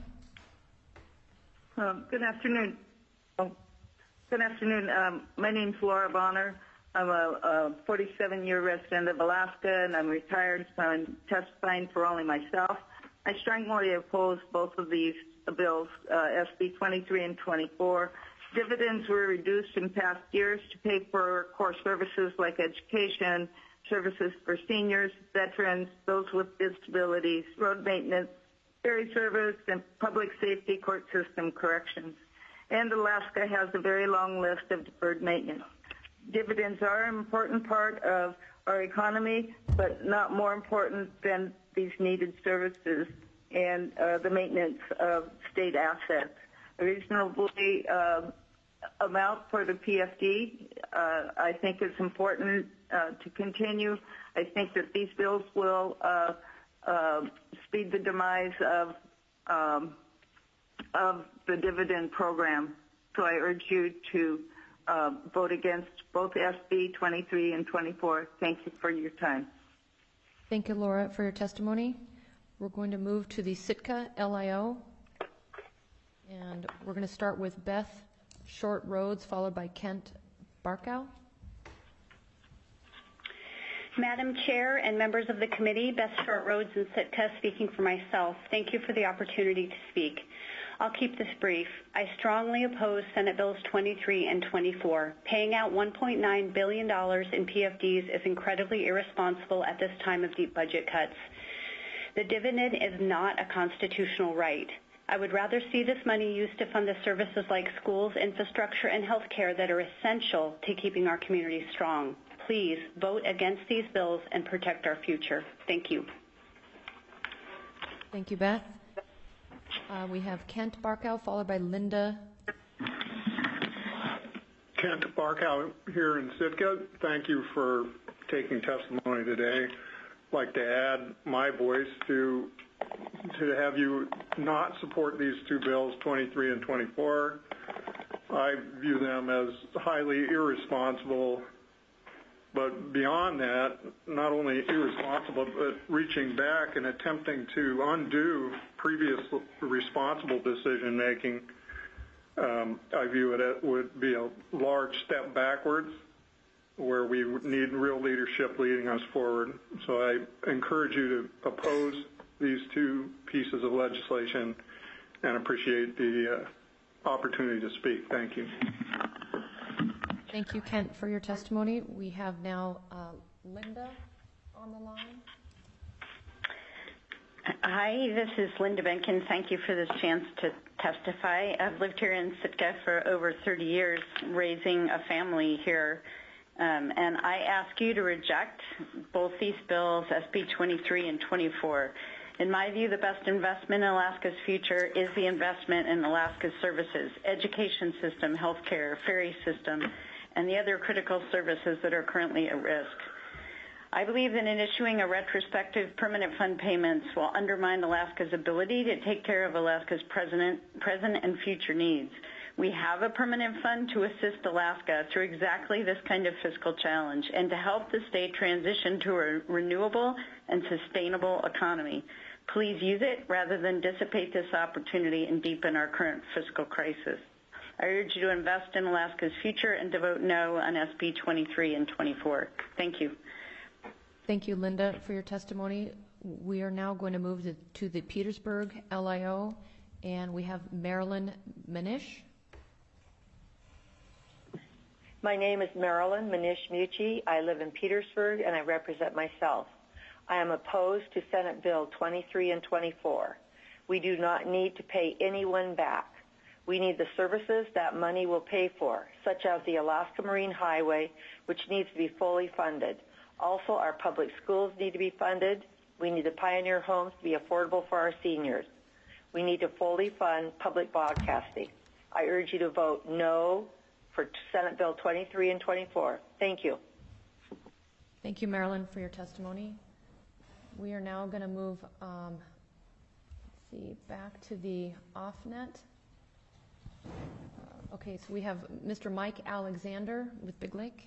Um, good afternoon. Oh, good afternoon. Um, my name's Laura Bonner. I'm a forty-seven-year resident of Alaska, and I'm retired, so I'm testifying for only myself. I strongly oppose both of these bills, uh, S B twenty-three and twenty-four. Dividends were reduced in past years to pay for core services like education, services for seniors, veterans, those with disabilities, road maintenance, ferry service, and public safety, court system corrections. And Alaska has a very long list of deferred maintenance. Dividends are an important part of our economy, but not more important than these needed services and uh, the maintenance of state assets. A reasonably uh, amount for the P F D, uh, I think is important uh, to continue. I think that these bills will uh, uh, speed the demise of um, of the dividend program. So I urge you to uh, vote against both S B twenty-three and twenty-four. Thank you for your time. Thank you, Laura, for your testimony. We're going to move to the Sitka L I O, and we're going to start with Beth Short Rhodes, followed by Kent Barkow. Madam Chair and members of the committee, Beth Short Rhodes in Sitka, speaking for myself. Thank you for the opportunity to speak. I'll keep this brief. I strongly oppose Senate Bills twenty-three and twenty-four. Paying out one point nine billion dollars in P F Ds is incredibly irresponsible at this time of deep budget cuts. The dividend is not a constitutional right. I would rather see this money used to fund the services like schools, infrastructure, and health care that are essential to keeping our communities strong. Please vote against these bills and protect our future. Thank you. Thank you, Beth. Uh, we have Kent Barkow, followed by Linda. Kent Barkow here in Sitka. Thank you for taking testimony today. I'd like to add my voice to to have you not support these two bills, twenty-three and twenty-four. I view them as highly irresponsible, but beyond that, not only irresponsible, but reaching back and attempting to undo previous responsible decision-making. Um, I view it as would be a large step backwards, where we need real leadership leading us forward. So I encourage you to oppose these two pieces of legislation and appreciate the uh, opportunity to speak. Thank you. Thank you, Kent, for your testimony. We have now uh, Linda on the line. Hi, this is Linda Benkin. Thank you for this chance to testify. I've lived here in Sitka for over thirty years, raising a family here. Um, and I ask you to reject both these bills, S B twenty-three and twenty-four. In my view, the best investment in Alaska's future is the investment in Alaska's services, education system, healthcare, ferry system, and the other critical services that are currently at risk. I believe that in issuing a retrospective permanent fund payments will undermine Alaska's ability to take care of Alaska's present, present and future needs. We have a permanent fund to assist Alaska through exactly this kind of fiscal challenge and to help the state transition to a renewable and sustainable economy. Please use it rather than dissipate this opportunity and deepen our current fiscal crisis. I urge you to invest in Alaska's future and to vote no on S B twenty-three and twenty-four. Thank you. Thank you, Linda, for your testimony. We are now going to move to, to the Petersburg L I O, and we have Marilyn Manish. My name is Marilyn Manish Mucci. I live in Petersburg, and I represent myself. I am opposed to Senate Bill twenty-three and twenty-four. We do not need to pay anyone back. We need the services that money will pay for, such as the Alaska Marine Highway, which needs to be fully funded. Also, our public schools need to be funded. We need the Pioneer Homes to be affordable for our seniors. We need to fully fund public broadcasting. I urge you to vote no for Senate Bill twenty-three and twenty-four. Thank you. Thank you, Marilyn, for your testimony. We are now going to move, um, let's see, back to the off-net. Uh, okay, so we have Mister Mike Alexander with Big Lake.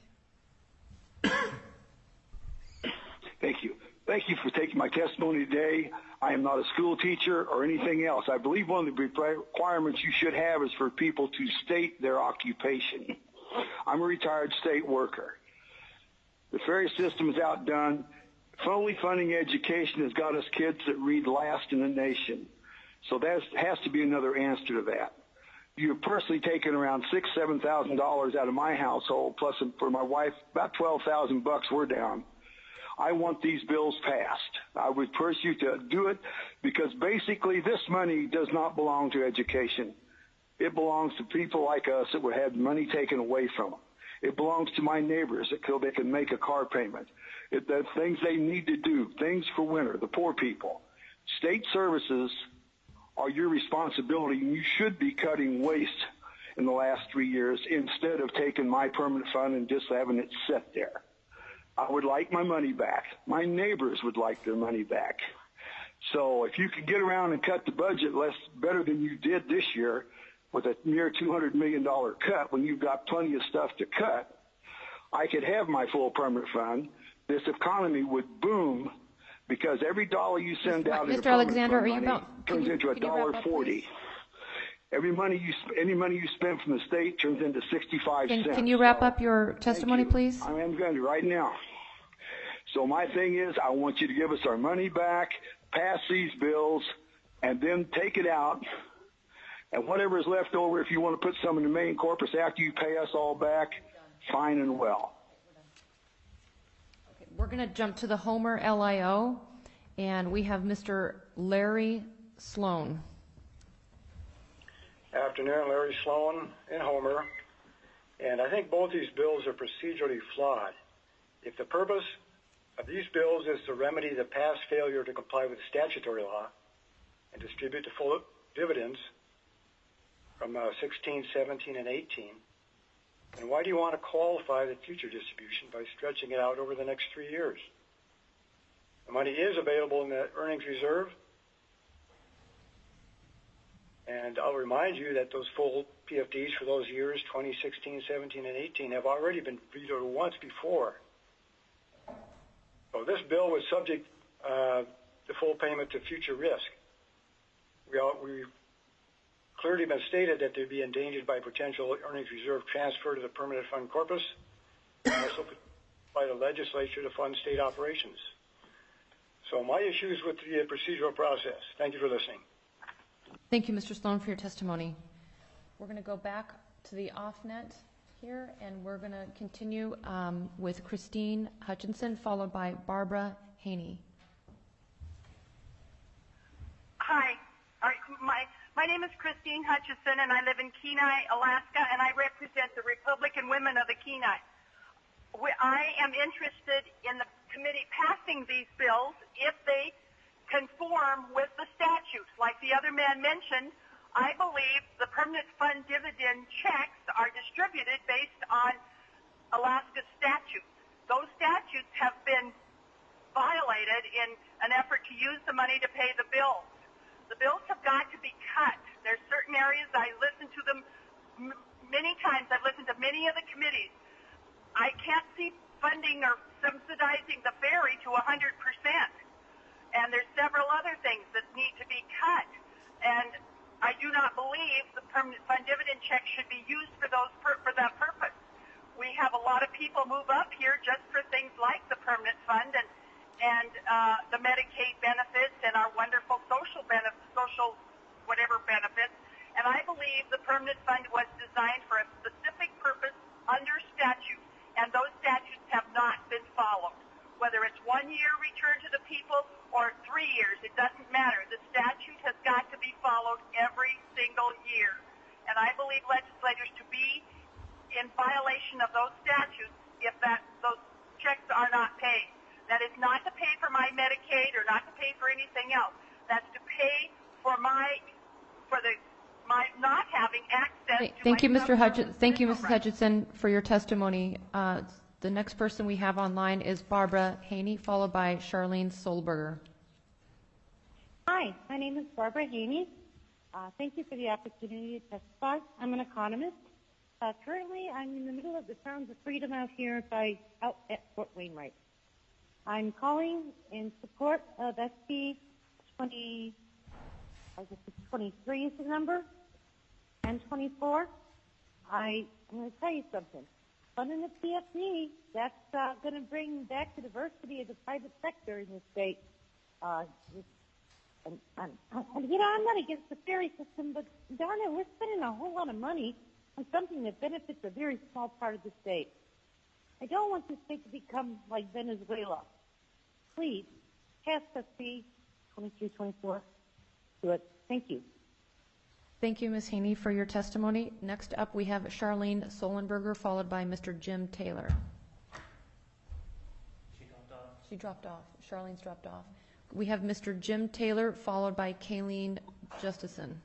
Thank you. Thank you for taking my testimony today. I am not a school teacher or anything else. I believe one of the requirements you should have is for people to state their occupation. I'm a retired state worker. The ferry system is outdone. Fully funding education has got us kids that read last in the nation. So that has to be another answer to that. You've personally taken around six, seven thousand dollars out of my household, plus for my wife, about twelve thousand bucks we're down. I want these bills passed. I would urge you to do it because basically this money does not belong to education. It belongs to people like us that would have money taken away from them. It belongs to my neighbors that so they can make a car payment. It, the things they need to do, things for winter, the poor people. State services are your responsibility, and you should be cutting waste in the last three years instead of taking my permanent fund and just having it sit there. I would like my money back. My neighbors would like their money back. So if you could get around and cut the budget less better than you did this year with a near two hundred million dollars cut when you've got plenty of stuff to cut, I could have my full permanent fund. This economy would boom because every dollar you send out Mister Alexander, are you money about, turns you, into a dollar forty. Every money you, any money you spend from the state turns into sixty-five can, cents. can you wrap so, up your testimony, please? I am going to right now. So my thing is, I want you to give us our money back, pass these bills, and then take it out. And whatever is left over, if you want to put some in the main corpus after you pay us all back, fine and well. Okay, we're going to jump to the Homer L I O, and we have Mister Larry Sloan. Afternoon, Larry Sloan in Homer. And I think both these bills are procedurally flawed. If the purpose of these bills is to remedy the past failure to comply with statutory law and distribute the full dividends from uh, sixteen, seventeen, and eighteen, then why do you want to qualify the future distribution by stretching it out over the next three years? The money is available in the earnings reserve. And I'll remind you that those full P F Ds for those years, twenty sixteen, seventeen, and eighteen, have already been vetoed once before. So this bill would subject uh, the full payment to future risk. We all, we've clearly been stated that they'd be endangered by potential earnings reserve transfer to the permanent fund corpus, and also by the legislature to fund state operations. So my issues with the uh, procedural process. Thank you for listening. Thank you, Mister Sloan, for your testimony. We're going to go back to the off-net here, and we're going to continue um, with Christine Hutchinson, followed by Barbara Haney. Hi, Hi. My, my name is Christine Hutchison, and I live in Kenai, Alaska, and I represent the Republican Women of the Kenai. We, I am interested in the committee passing these bills if they conform with the statutes. Like the other man mentioned, I believe the permanent fund dividend checks are distributed based on Alaska statutes. Those statutes have been violated in an effort to use the money to pay the bills. The bills have got to be cut. There's certain areas, I listen to them m- many times. I've listened to many of the committees. I can't see funding or subsidizing the ferry to one hundred percent. And there's several other things that need to be cut. And I do not believe the permanent fund dividend check should be used for those per- for that purpose. We have a lot of people move up here just for things like the permanent fund, and and uh, the Medicaid benefits and our wonderful social benefits, social whatever benefits. And I believe the permanent fund was designed for a specific purpose under statute, and those statutes have not been followed. Whether it's one year return to the people or three years, it doesn't matter. The statute has got to be followed every single year. And I believe legislators to be in violation of those statutes if that those checks are not paid. That is not to pay for my Medicaid or not to pay for anything else. That's to pay for my for the my not having access to Thank my you, Mister Hutch- Thank you, Missus rights. Hutchinson, for your testimony. Uh, the next person we have online is Barbara Haney, followed by Charlene Solberger. Hi, my name is Barbara Haney. Uh, thank you for the opportunity to testify. I'm an economist. Uh, currently, I'm in the middle of the Sounds of Freedom out here by out at Fort Wainwright. I'm calling in support of S B twenty, I guess it's twenty-three is the number, and twenty-four. I, I'm going to tell you something. Funding the P F D, that's uh, going to bring back the diversity of the private sector in the state. Uh, and, and, and, you know, I'm not against the ferry system, but darn it, we're spending a whole lot of money on something that benefits a very small part of the state. I don't want this state to become like Venezuela. Please, pass S B twenty-three twenty-four. Do it. Thank you. Thank you, Miz Haney, for your testimony. Next up, we have Charlene Solenberger, followed by Mister Jim Taylor. She dropped off. She dropped off. Charlene's dropped off. We have Mister Jim Taylor, followed by Kayleen Justison.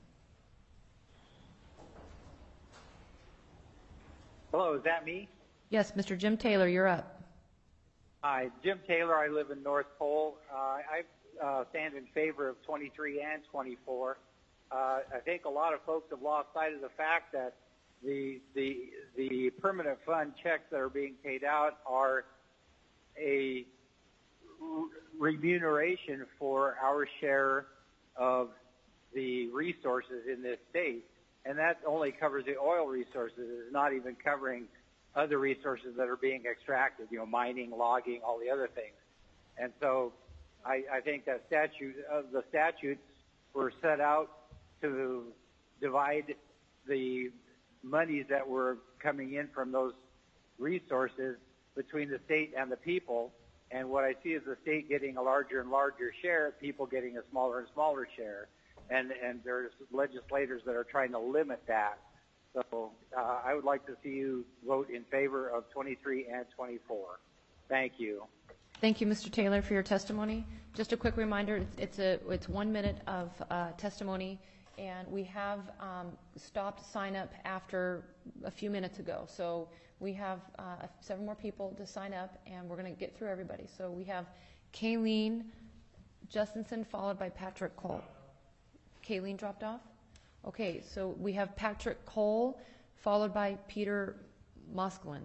Hello, is that me? Yes, Mister Jim Taylor, you're up. Hi, Jim Taylor. I live in North Pole. Uh, I uh, stand in favor of twenty-three and twenty-four. Uh, I think a lot of folks have lost sight of the fact that the the the permanent fund checks that are being paid out are a remuneration for our share of the resources in this state, and that only covers the oil resources. It's not even covering other resources that are being extracted, you know, mining, logging, all the other things. And so I, I think that statute, uh, the statutes were set out to divide the monies that were coming in from those resources between the state and the people. And what I see is the state getting a larger and larger share, people getting a smaller and smaller share. And, and there's legislators that are trying to limit that. So uh, I would like to see you vote in favor of twenty-three and twenty-four. Thank you. Thank you, Mister Taylor, for your testimony. Just a quick reminder, it's, it's, a, it's one minute of uh, testimony, and we have um, stopped sign up after a few minutes ago. So we have uh, seven more people to sign up, and we're going to get through everybody. So we have Kayleen Justinson, followed by Patrick Cole. Kayleen dropped off? Okay, so we have Patrick Cole, followed by Peter Mosklin.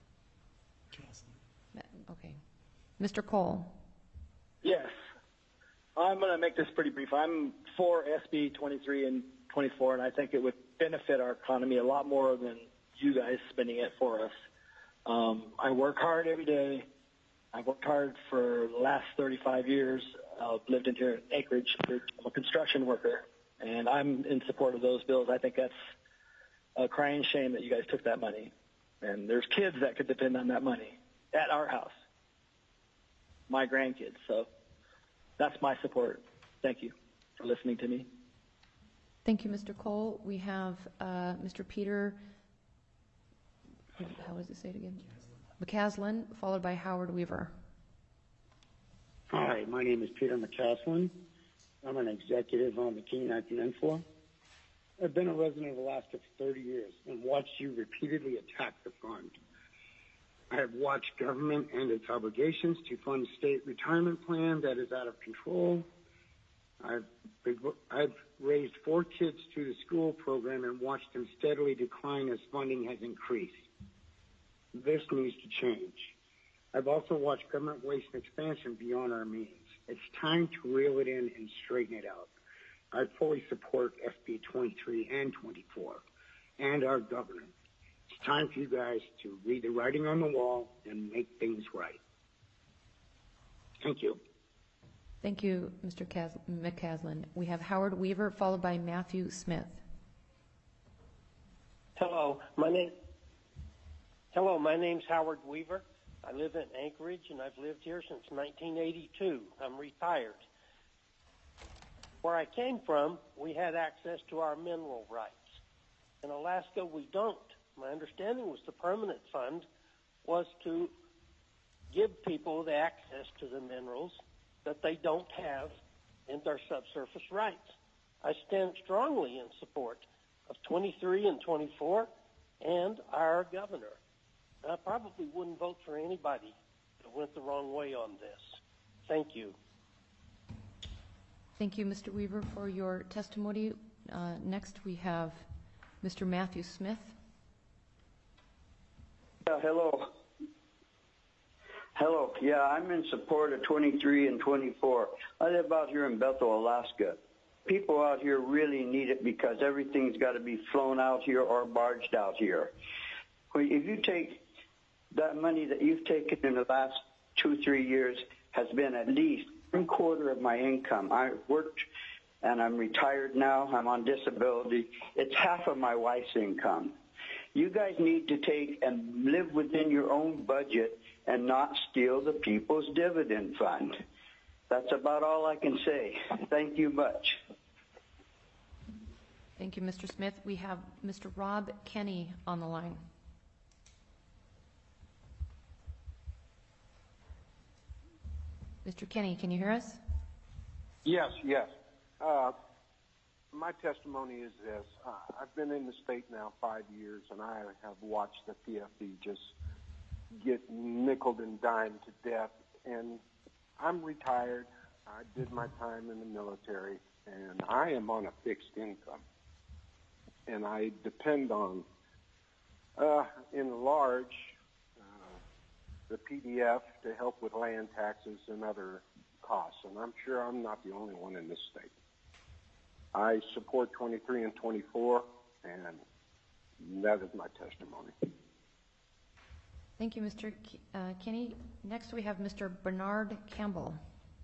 Okay. Mister Cole. Yes. I'm going to make this pretty brief. I'm for S B twenty-three and twenty-four, and I think it would benefit our economy a lot more than you guys spending it for us. Um, I work hard every day. I've worked hard for the last thirty-five years. I've lived in here in Anchorage. I'm a construction worker, and I'm in support of those bills. I think that's a crying shame that you guys took that money. And there's kids that could depend on that money at our house, my grandkids. So that's my support. Thank you for listening to me. Thank you, Mister Cole. We have uh, Mister Peter, how does it say it again? McCaslin, followed by Howard Weaver. Hi, my name is Peter McCaslin. I'm an executive on the Kenai Peninsula. I've been a resident of Alaska for thirty years and watched you repeatedly attack the fund. I have watched government and its obligations to fund state retirement plan that is out of control. I've, I've raised four kids through the school program and watched them steadily decline as funding has increased. This needs to change. I've also watched government waste and expansion beyond our means. It's time to reel it in and straighten it out. I fully support S B twenty-three and twenty-four and our government. It's time for you guys to read the writing on the wall and make things right. Thank you. Thank you, Mister Cas- McCaslin. We have Howard Weaver, followed by Matthew Smith. Hello, my name. Hello, my name's Howard Weaver. I live in Anchorage, and I've lived here since nineteen eighty-two. I'm retired. Where I came from, we had access to our mineral rights. In Alaska, we don't. My understanding was the permanent fund was to give people the access to the minerals that they don't have in their subsurface rights. I stand strongly in support of twenty-three and twenty-four and our governor. I probably wouldn't vote for anybody that went the wrong way on this. Thank you. Thank you, Mister Weaver, for your testimony. Uh, next, we have Mister Matthew Smith. Uh, hello. Hello. Yeah, I'm in support of twenty-three and twenty-four. I live out here in Bethel, Alaska. People out here really need it because everything's got to be flown out here or barged out here. If you take that money that you've taken in the last two, three years has been at least one quarter of my income. I worked and I'm retired now. I'm on disability. It's half of my wife's income. You guys need to take and live within your own budget and not steal the people's dividend fund. That's about all I can say. Thank you much. Thank you, Mister Smith. We have Mister Rob Kenny on the line. Mister Kenny, can you hear us? Yes, yes. Uh, my testimony is this. Uh, I've been in the state now five years, and I have watched the P F D just get nickeled and dimed to death. And I'm retired. I did my time in the military, and I am on a fixed income. And I depend on, uh, in large, uh, the P D F to help with land taxes and other costs. And I'm sure I'm not the only one in this state. I support twenty-three and twenty-four, and that is my testimony. Thank you, Mister K- uh, Kenny. Next, we have Mister Bernard Campbell.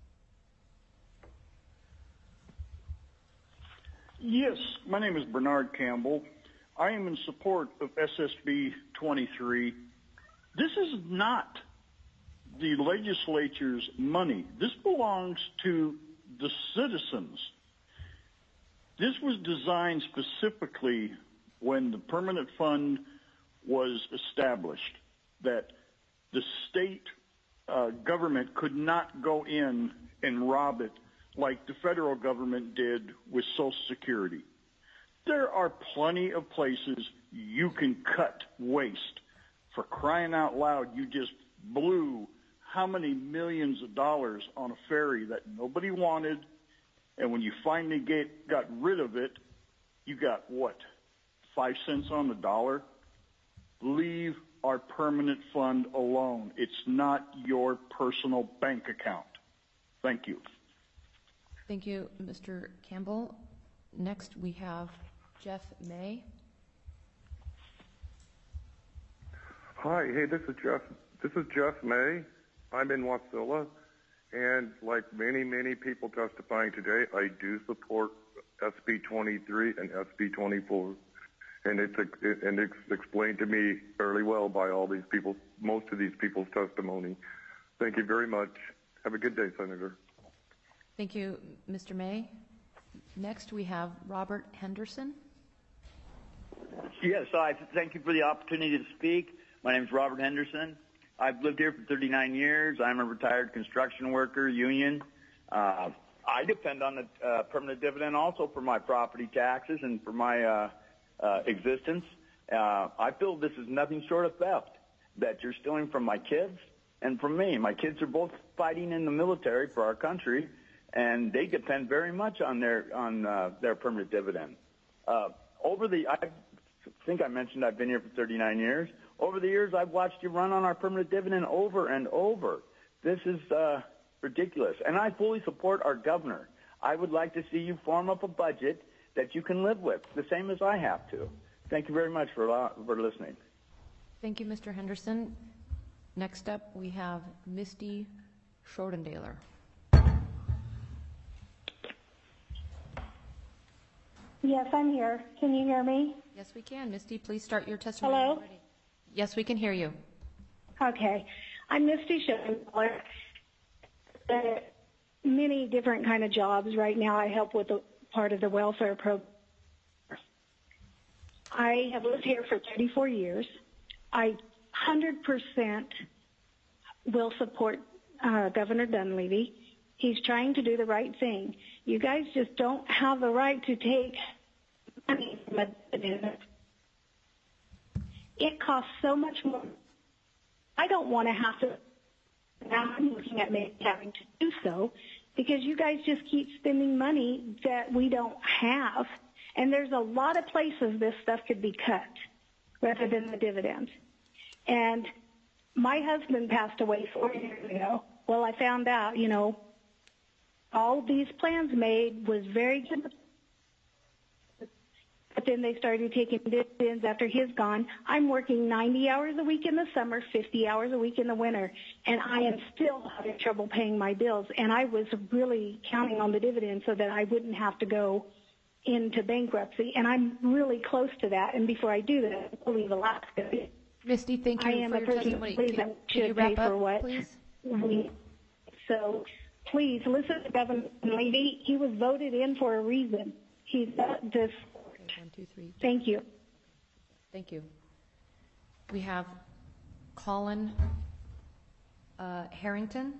Yes, my name is Bernard Campbell. I am in support of S S B twenty-three. This is not the legislature's money. This belongs to the citizens. This was designed specifically when the permanent fund was established, that the state uh, government could not go in and rob it like the federal government did with Social Security. There are plenty of places you can cut waste. For crying out loud, you just blew how many millions of dollars on a ferry that nobody wanted, and when you finally get, got rid of it, you got, what, five cents on the dollar? Leave our permanent fund alone. It's not your personal bank account. Thank you. Thank you, Mister Campbell. Next, we have Jeff May. Hi, hey, this is Jeff. This is Jeff May. I'm in Wasilla, and like many, many people testifying today, I do support S B twenty-three and S B twenty-four, and it's and it's explained to me fairly well by all these people, most of these people's testimony. Thank you very much. Have a good day, Senator. Thank you, Mister May. Next, we have Robert Henderson. Yes, I thank you for the opportunity to speak. My name is Robert Henderson. I've lived here for thirty-nine years. I'm a retired construction worker, union. Uh, I depend on the uh, permanent dividend also for my property taxes and for my uh, uh, existence. Uh, I feel this is nothing short of theft, that you're stealing from my kids and from me. My kids are both fighting in the military for our country, and they depend very much on their on uh, their permanent dividend. Uh, over the, I think I mentioned I've been here for thirty-nine years. Over the years, I've watched you run on our permanent dividend over and over. This is uh, ridiculous, and I fully support our governor. I would like to see you form up a budget that you can live with, the same as I have to. Thank you very much for for listening. Thank you, Mister Henderson. Next up, we have Misty Schrodendaler. Yes, I'm here. Can you hear me? Yes, we can. Misty, please start your testimony. Hello? Already. Yes, we can hear you. Okay. I'm Misty Schrodendaler. Uh, many different kind of jobs. Right now I help with the part of the welfare program. I have lived here for thirty-four years. I one hundred percent will support uh, Governor Dunleavy. He's trying to do the right thing. You guys just don't have the right to take money from a dividend. It costs so much more. I don't want to have to, now I'm looking at maybe having to do so, because you guys just keep spending money that we don't have. And there's a lot of places this stuff could be cut rather than the dividend. And my husband passed away four years ago. Well, I found out, you know, all these plans made was very good. But then they started taking dividends after his gone. I'm working ninety hours a week in the summer, fifty hours a week in the winter, and I am still having trouble paying my bills. And I was really counting on the dividend so that I wouldn't have to go into bankruptcy, and I'm really close to that. And before I do that, I'll leave Alaska. Misty, thank you I am for a your person testimony. who believes Can, that we can you should wrap pay up, for what please? we. So please listen to Governor Levy. He was voted in for a reason. He's not this. Okay, one, two, three. Thank you. Thank you. We have Colin uh, Harrington.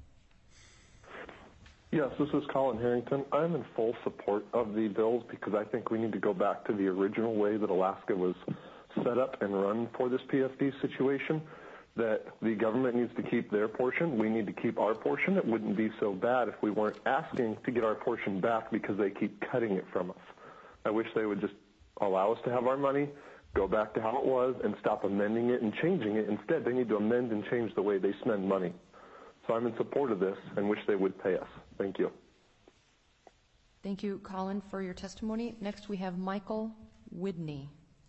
Yes, this is Colin Harrington. I'm in full support of the bills because I think we need to go back to the original way that Alaska was set up and run for this P F D situation, that the government needs to keep their portion. We need to keep our portion. It wouldn't be so bad if we weren't asking to get our portion back because they keep cutting it from us. I wish they would just allow us to have our money, go back to how it was, and stop amending it and changing it. Instead, they need to amend and change the way they spend money. So I'm in support of this and wish they would pay us. Thank you. Thank you, Colin, for your testimony. Next, we have Michael Whitney.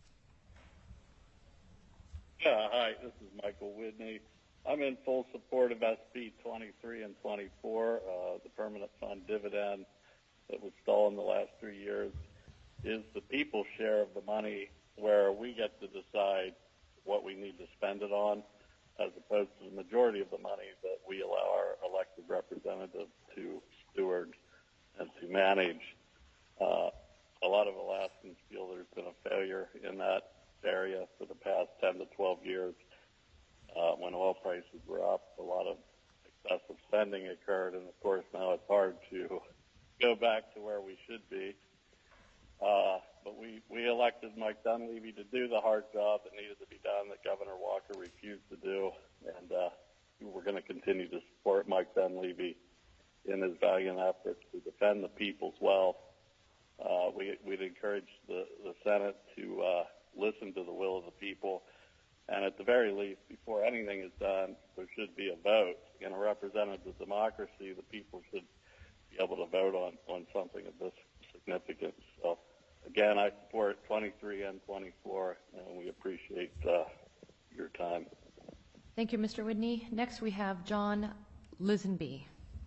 Yeah, hi, this is Michael Whitney. I'm in full support of S B twenty-three and twenty-four. Uh, the permanent fund dividend that was stolen the last three years is the people's share of the money, where we get to decide what we need to spend it on, as opposed to the majority of the money that we allow our elected representatives to steward and to manage. Uh, a lot of Alaskans feel there's been a failure in that area for the past ten to twelve years. Uh, when oil prices were up, a lot of excessive spending occurred, and of course now it's hard to go back to where we should be. Uh, but we, we elected Mike Dunleavy to do the hard job that needed to be done that Governor Walker refused to do, and uh, we're going to continue to support Mike Dunleavy in his valiant efforts to defend the people's wealth. Uh, we, we'd encourage the, the Senate to uh, listen to the will of the people, and at the very least, before anything is done, there should be a vote. In a representative democracy, the people should be able to vote on, on something of this significance. So, again, I support twenty-three and twenty-four, and we appreciate uh, your time. Thank you, Mister Whitney. Next, we have John Lisenby.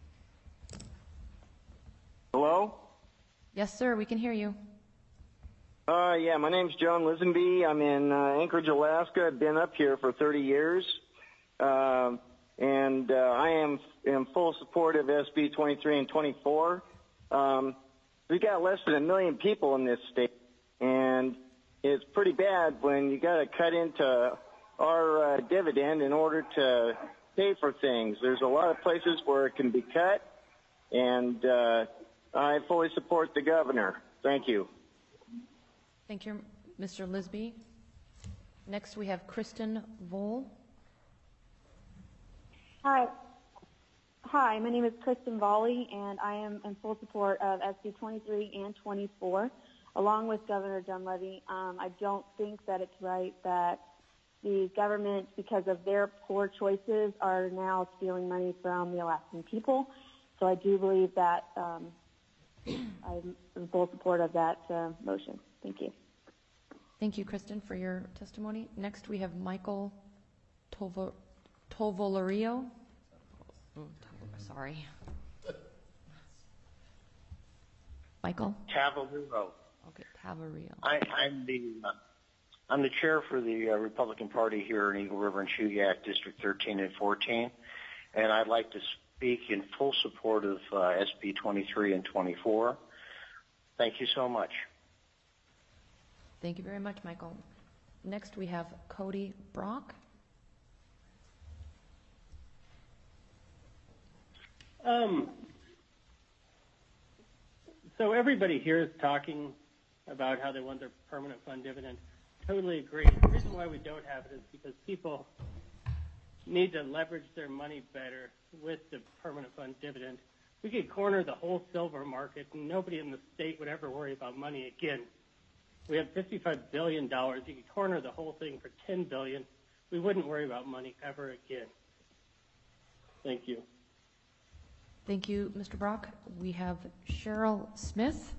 Hello? Yes, sir, we can hear you. Uh, yeah, my name's John Lisenby. I'm in uh, Anchorage, Alaska. I've been up here for thirty years. Uh, and uh, I am in full support of S B twenty-three and twenty-four. Um, we got less than a million people in this state, and it's pretty bad when you got to cut into our uh, dividend in order to pay for things. There's a lot of places where it can be cut, and uh, I fully support the governor. Thank you. Thank you, Mister Lisby. Next, we have Kristen Voll. Hi. Hi, my name is Kristen Volley, and I am in full support of S B twenty-three and twenty-four, along with Governor Dunleavy. Um, I don't think that it's right that the government, because of their poor choices, are now stealing money from the Alaskan people. So I do believe that um, I'm in full support of that uh, motion. Thank you. Thank you, Kristen, for your testimony. Next, we have Michael Tovo- Tovolario. Oh, sorry. Michael? Tavarino. Okay, Tavarino. I, I'm the uh, I'm the chair for the uh, Republican Party here in Eagle River and Chugach, District thirteen and fourteen, and I'd like to speak in full support of uh, S B twenty-three and twenty-four. Thank you so much. Thank you very much, Michael. Next, we have Cody Brock. Um, so everybody here is talking about how they want their permanent fund dividend. Totally agree. The reason why we don't have it is because people need to leverage their money better with the permanent fund dividend. We could corner the whole silver market, and nobody in the state would ever worry about money again. We have fifty-five billion dollars. You could corner the whole thing for ten billion dollars. We wouldn't worry about money ever again. Thank you. Thank you, Mister Brock. We have Cheryl Smith.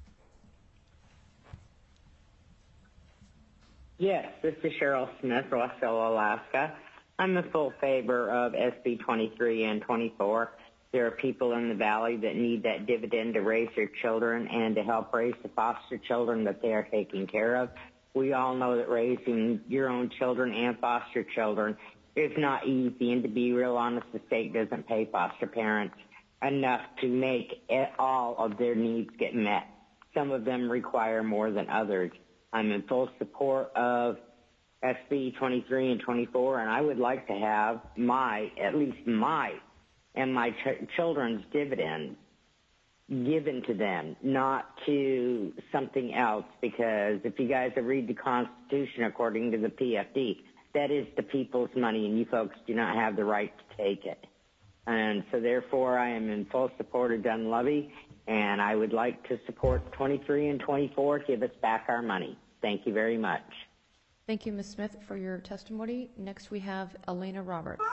Yes, this is Cheryl Smith, Roswell, Alaska. I'm in full favor of S B twenty-three and twenty-four. There are people in the valley that need that dividend to raise their children and to help raise the foster children that they are taking care of. We all know that raising your own children and foster children is not easy, and to be real honest, the state doesn't pay foster parents enough to make it, all of their needs get met. Some of them require more than others. I'm in full support of S B twenty-three and twenty-four, and I would like to have my, at least my, and my ch- children's dividends given to them, not to something else, because if you guys have read the Constitution according to the P F D, that is the people's money, and you folks do not have the right to take it. And so therefore, I am in full support of Dunleavy, and I would like to support twenty-three and twenty-four, give us back our money. Thank you very much. Thank you, Miz Smith, for your testimony. Next, we have Elena Roberts.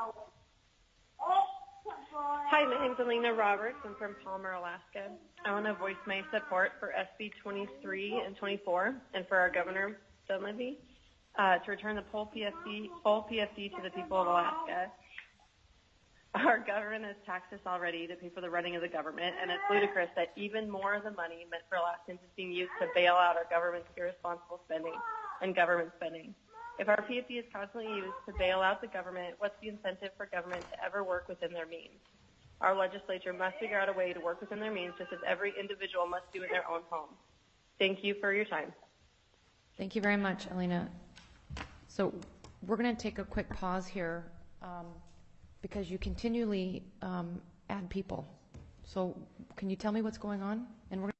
Hi, my name is Elena Roberts. I'm from Palmer, Alaska. I want to voice my support for S B twenty-three and twenty-four and for our Governor Dunleavy uh, to return the full P F D, full P F D to the people of Alaska. Our government has taxed us already to pay for the running of the government, and it's ludicrous that even more of the money meant for Alaskans is being used to bail out our government's irresponsible spending and government spending. If our P F D is constantly used to bail out the government, what's the incentive for government to ever work within their means? Our legislature must figure out a way to work within their means, just as every individual must do in their own home. Thank you for your time. Thank you very much, Elena. So we're going to take a quick pause here um, because you continually um, add people. So can you tell me what's going on? And we're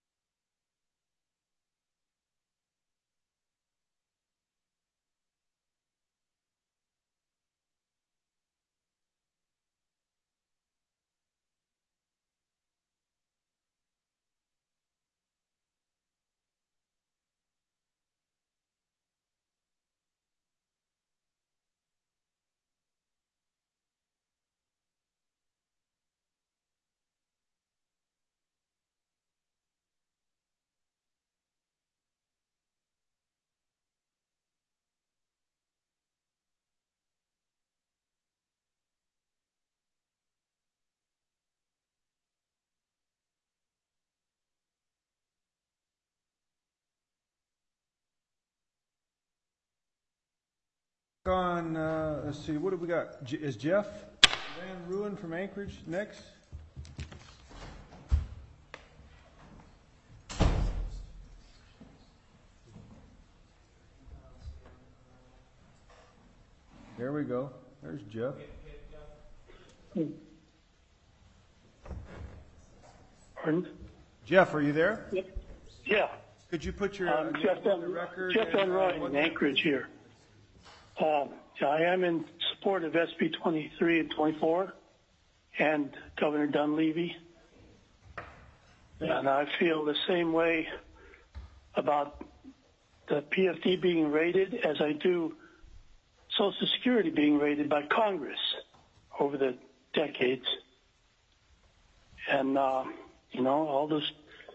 on, uh, let's see, what do we got? J- is Jeff Van Ruin from Anchorage next? There we go. There's Jeff. Pardon? Jeff, are you there? Yeah. Could you put your um, uh, Jeff name on Van, the record? Jeff and, Van uh, Roy what- in Anchorage here. Um, I am in support of S B twenty-three and twenty-four and Governor Dunleavy. And I feel the same way about the P F D being raided as I do Social Security being raided by Congress over the decades. And, uh, you know, all this,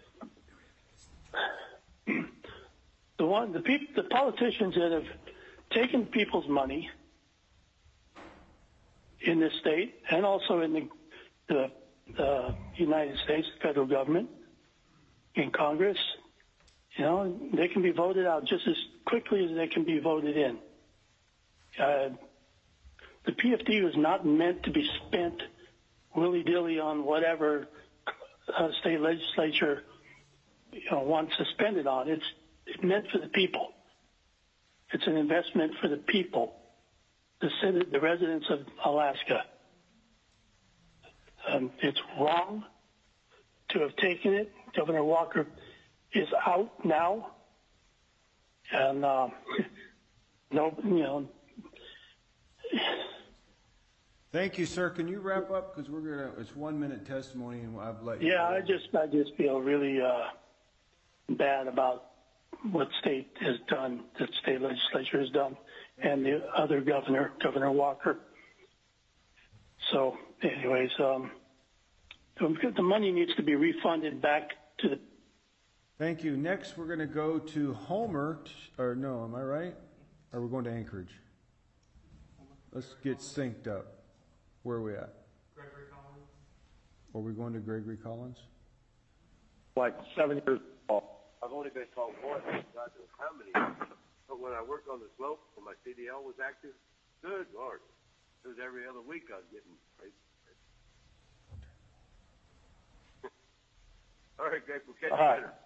the one, the people, the politicians that have taken people's money in this state and also in the, the, the United States federal government, in Congress. You know, they can be voted out just as quickly as they can be voted in. Uh, the P F D was not meant to be spent willy-dilly on whatever uh, state legislature you know, wants to spend it on. It's, it's meant for the people. It's an investment for the people, the, the residents of Alaska. Um, it's wrong to have taken it. Governor Walker is out now, and uh, no, you know. Thank you, sir. Can you wrap up because we're gonna? It's one minute testimony, and I've let you. Yeah, I just I just feel really uh, bad about what state has done, the state legislature has done, and the other governor, Governor Walker. So, anyways, um, the money needs to be refunded back to the. Thank you. Next, we're going to go to Homer, or no, am I right? Or we're going to Anchorage? Let's get synced up. Where are we at? Gregory Collins. Are we going to Gregory Collins? Like seven years old. I've only been called once, God knows how many. But when I worked on the slope and my C D L was active, good Lord, it was every other week I was getting right. All right, Greg, we'll catch you All right. later.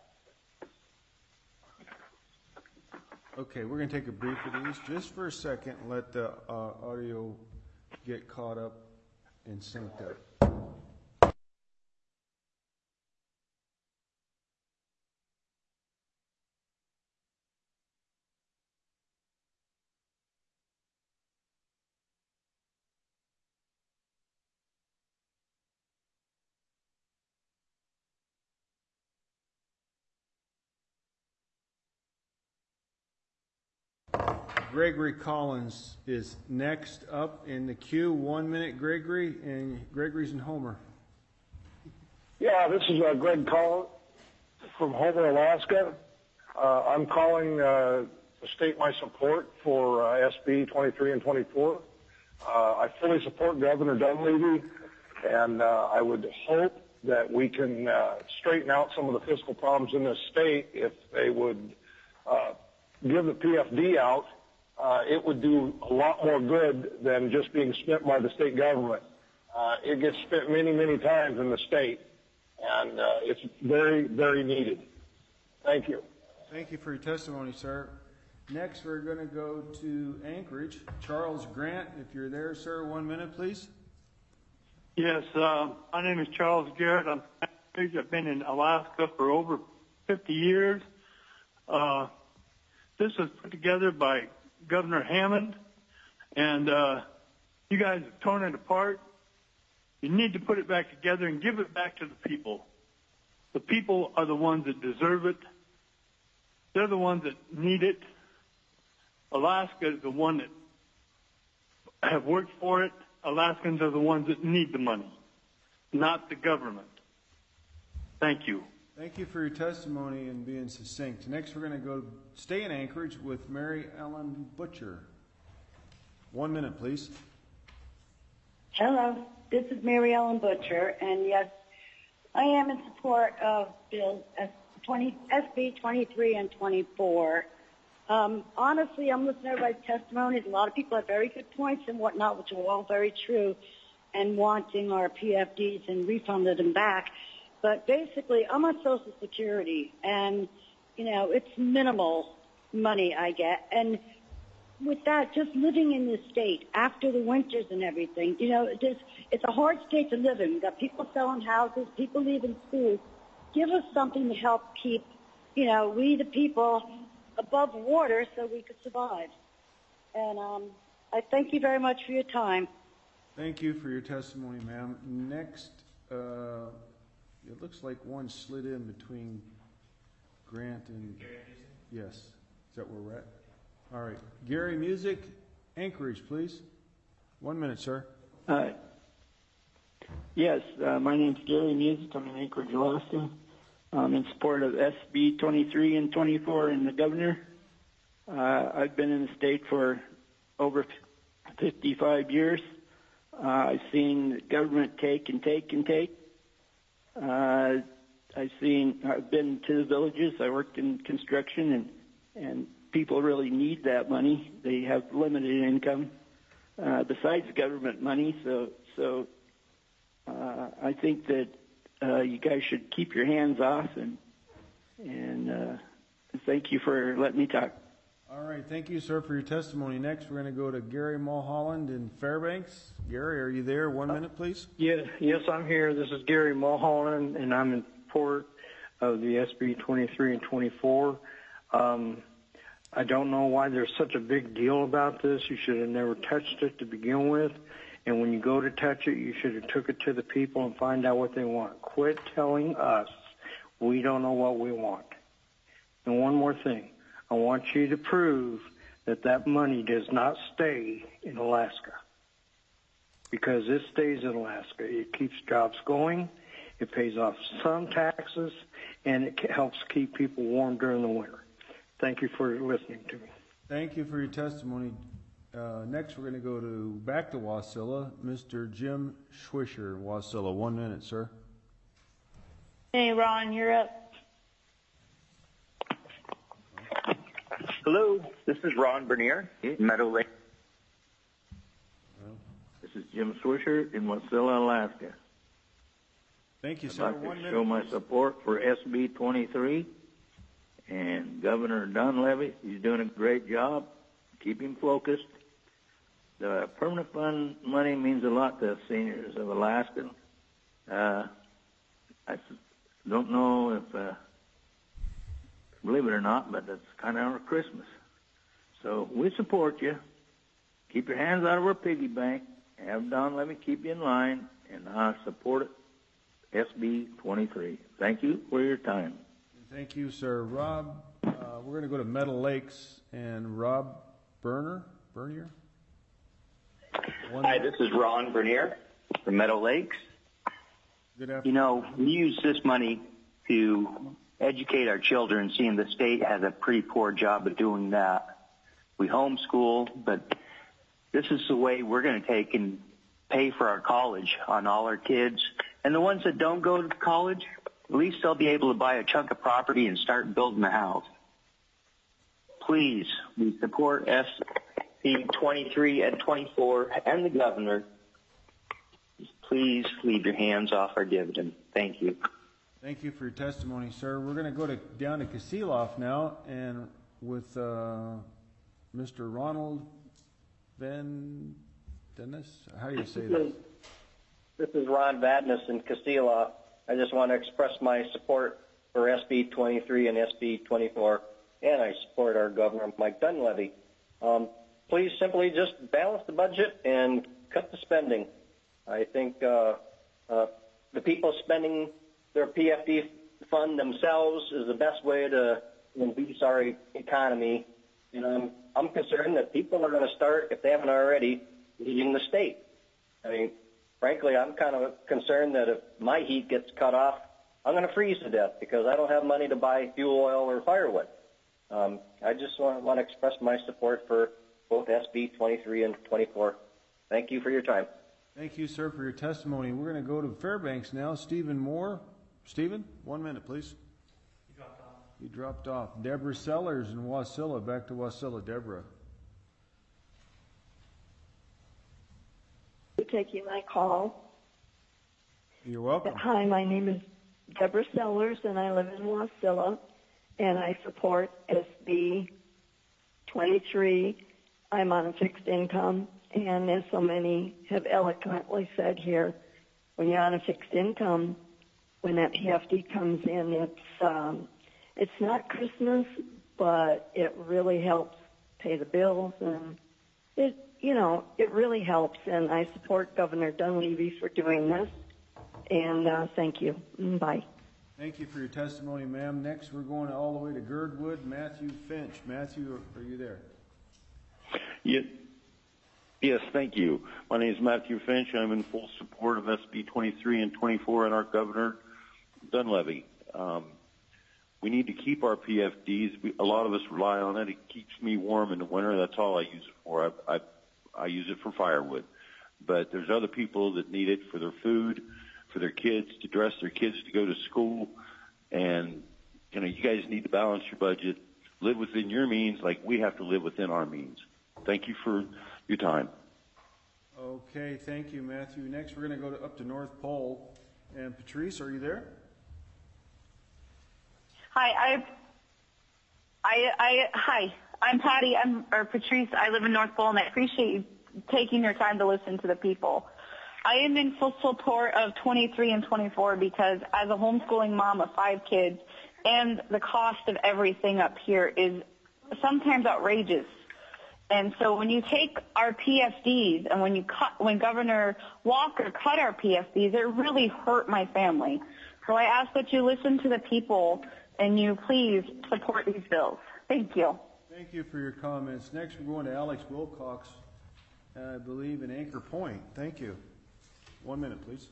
Okay, we're going to take a brief of these just for a second and let the uh, audio get caught up and synced up. Gregory Collins is next up in the queue. One minute, Gregory, and Gregory's in Homer. Yeah, this is uh, Greg Collins from Homer, Alaska. Uh, I'm calling uh, to state my support for uh, S B twenty-three and twenty-four. Uh, I fully support Governor Dunleavy, and uh, I would hope that we can uh, straighten out some of the fiscal problems in this state if they would uh, give the P F D out. Uh, it would do a lot more good than just being spent by the state government. Uh, it gets spent many, many times in the state, and uh, it's very, very needed. Thank you. Thank you for your testimony, sir. Next, we're going to go to Anchorage. Charles Grant, if you're there, sir, one minute, please. Yes, uh, my name is Charles Garrett. I'm I've been in Alaska for over fifty years. Uh, this was put together by Governor Hammond, and uh, you guys have torn it apart. You need to put it back together and give it back to the people. The people are the ones that deserve it. They're the ones that need it. Alaska is the one that have worked for it. Alaskans are the ones that need the money, not the government. Thank you. Thank you for your testimony and being succinct. Next, we're going to go stay in Anchorage with Mary Ellen Butcher. One minute, please. Hello, this is Mary Ellen Butcher, and yes, I am in support of Bill S B twenty-three and twenty-four. Um, honestly, I'm listening to everybody's testimonies. A lot of people have very good points and whatnot, which are all very true, and wanting our P F Ds and refunded them back. But basically, I'm on Social Security, and, you know, it's minimal money I get. And with that, just living in this state after the winters and everything, you know, it is, it's a hard state to live in. We've got people selling houses, people leaving schools. Give us something to help keep, you know, we the people above water so we could survive. And um, I thank you very much for your time. Thank you for your testimony, ma'am. Next, uh, it looks like one slid in between Grant and... Yes. Is that where we're at? All right. Gary Music, Anchorage, please. One minute, sir. Uh, yes, uh, my name's Gary Music. I'm in Anchorage, Alaska. I'm in support of S B twenty-three and twenty-four and the governor. Uh, I've been in the state for over fifty-five years. Uh, I've seen the government take and take and take. Uh, I've seen, I've been to the villages. I worked in construction, and, and people really need that money. They have limited income, uh, besides government money. So, so, uh, I think that, uh, you guys should keep your hands off, and, and, uh, thank you for letting me talk. All right, thank you, sir, for your testimony. Next, we're going to go to Gary Mulholland in Fairbanks. Gary, are you there? One minute, please. Yeah, yes, I'm here. This is Gary Mulholland, and I'm in support of the S B twenty-three and twenty-four. Um, I don't know why there's such a big deal about this. You should have never touched it to begin with. And when you go to touch it, you should have took it to the people and find out what they want. Quit telling us we don't know what we want. And one more thing. I want you to prove that that money does not stay in Alaska, because it stays in Alaska. It keeps jobs going, it pays off some taxes, and it helps keep people warm during the winter. Thank you for listening to me. Thank you for your testimony. Uh, next, we're going to go to back to Wasilla, Mister Jim Schwisher, Wasilla. One minute, sir. Hey, Ron, you're up. Hello, this is Ron Bernier, Meadow Lake. This is Jim Swisher in Wasilla, Alaska. Thank you, I'd sir. like One to minute. show my support for S B twenty-three and Governor Dunleavy. He's doing a great job. Keep him focused. The permanent fund money means a lot to seniors of Alaska. Uh, I don't know if... Uh, Believe it or not, but that's kind of our Christmas. So we support you. Keep your hands out of our piggy bank. Have Don Levy keep you in line, and I support it. S B twenty-three. Thank you for your time. Thank you, sir. Rob, uh, we're going to go to Meadow Lakes, and Rob Berner, Bernier? One Hi, this is Ron Bernier from Meadow Lakes. Good afternoon. You know, we use this money to educate our children, seeing the state has a pretty poor job of doing that. We homeschool, but this is the way we're going to take and pay for our college on all our kids. And the ones that don't go to college, at least they'll be able to buy a chunk of property and start building a house. Please, we support S B twenty-three and twenty-four and the governor. Please leave your hands off our dividend. Thank you. Thank you for your testimony, sir. We're going to go to down to Kasilof now, and with uh, Mister Ronald Van Dennis. How do you say that? This is Ron Vadness in Castilla. I just want to express my support for S B twenty-three and S B twenty-four, and I support our Governor Mike Dunleavy. Um, please simply just balance the budget and cut the spending. I think uh, uh, the people spending their P F D fund themselves is the best way to increase our economy. And I'm, I'm concerned that people are going to start, if they haven't already, leaving the state. I mean, frankly, I'm kind of concerned that if my heat gets cut off, I'm going to freeze to death because I don't have money to buy fuel oil or firewood. Um, I just want, want to express my support for both S B twenty-three and twenty-four. Thank you for your time. Thank you, sir, for your testimony. We're going to go to Fairbanks now. Stephen Moore. Stephen, one minute, please. You dropped off. You dropped off. Deborah Sellers in Wasilla. Back to Wasilla. Deborah. For taking my call. You're welcome. Hi, my name is Deborah Sellers, and I live in Wasilla, and I support S B twenty-three. I'm on a fixed income, and as so many have eloquently said here, when you're on a fixed income, when that P F D comes in, it's um, it's not Christmas, but it really helps pay the bills, and it you know it really helps. And I support Governor Dunleavy for doing this. And uh, thank you. Bye. Thank you for your testimony, ma'am. Next, we're going all the way to Girdwood. Matthew Finch. Matthew, are you there? Yes, yes, thank you. My name is Matthew Finch. I'm in full support of S B twenty-three and twenty-four and our Governor Dunleavy. Um, we need to keep our P F Ds. We, a lot of us rely on it. It keeps me warm in the winter. That's all I use it for. I, I, I use it for firewood. but there's other people that need it for their food, for their kids, to dress their kids to go to school. And, you know, you guys need to balance your budget, live within your means like we have to live within our means. Thank you for your time. Okay, thank you, Matthew. Next, we're going to go to, up to North Pole. And Patrice, are you there? Hi, I, I, I, hi, I'm Patty, I'm, or Patrice, I live in North Pole, and I appreciate you taking your time to listen to the people. I am in full support of twenty-three and twenty-four because as a homeschooling mom of five kids, and the cost of everything up here is sometimes outrageous. And so when you take our P F Ds and when you cut, when Governor Walker cut our P F Ds, it really hurt my family. So I ask that you listen to the people and you please support these bills. Thank you. Thank you for your comments. Next, we're going to Alex Wilcox, I believe, in Anchor Point. Thank you. One minute, please.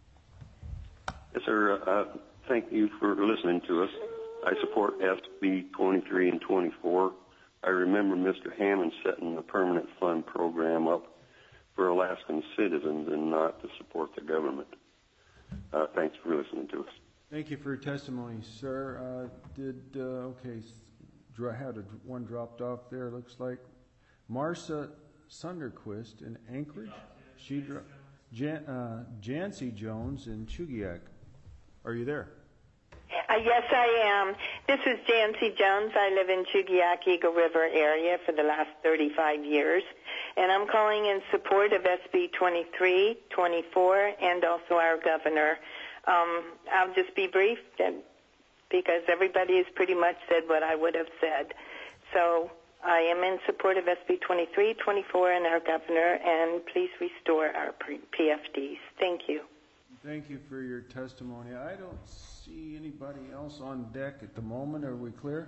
Yes, sir. Uh, thank you for listening to us. I support S B twenty-three and twenty-four. I remember Mister Hammond setting the permanent fund program up for Alaskan citizens and not to support the government. Uh, thanks for listening to us. Thank you for your testimony, sir. Uh, did, uh, okay, I had a, one dropped off there, looks like. Marcia Sunderquist in Anchorage. She dro- Jan- uh, Jancy Jones in Chugiak. Are you there? Uh, yes, I am. This is Jancy Jones. I live in Chugiak, Eagle River area for the last thirty-five years, and I'm calling in support of S B twenty-three, twenty-four, and also our governor. Um, I'll just be brief and, because everybody has pretty much said what I would have said. So I am in support of S B twenty-three, twenty-four, and our governor, and please restore our P F Ds. Thank you. Thank you for your testimony. I don't see anybody else on deck at the moment. Are we clear?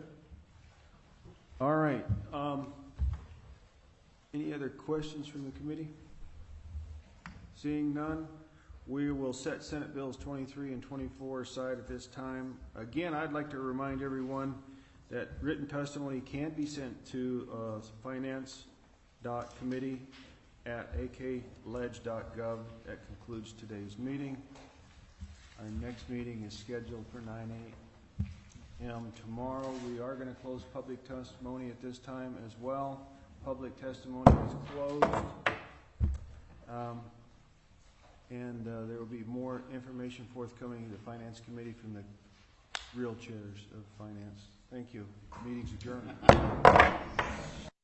All right. Um, any other questions from the committee? Seeing none, we will set Senate Bills twenty-three and twenty-four aside at this time. Again, I'd like to remind everyone that written testimony can be sent to uh, finance dot committee at a k ledge dot gov. That concludes today's meeting. Our next meeting is scheduled for nine a m tomorrow. We are going to close public testimony at this time as well. Public testimony is closed. Um, and uh, there will be more information forthcoming in the Finance Committee from the real chairs of Finance. Thank you. Meeting's adjourned.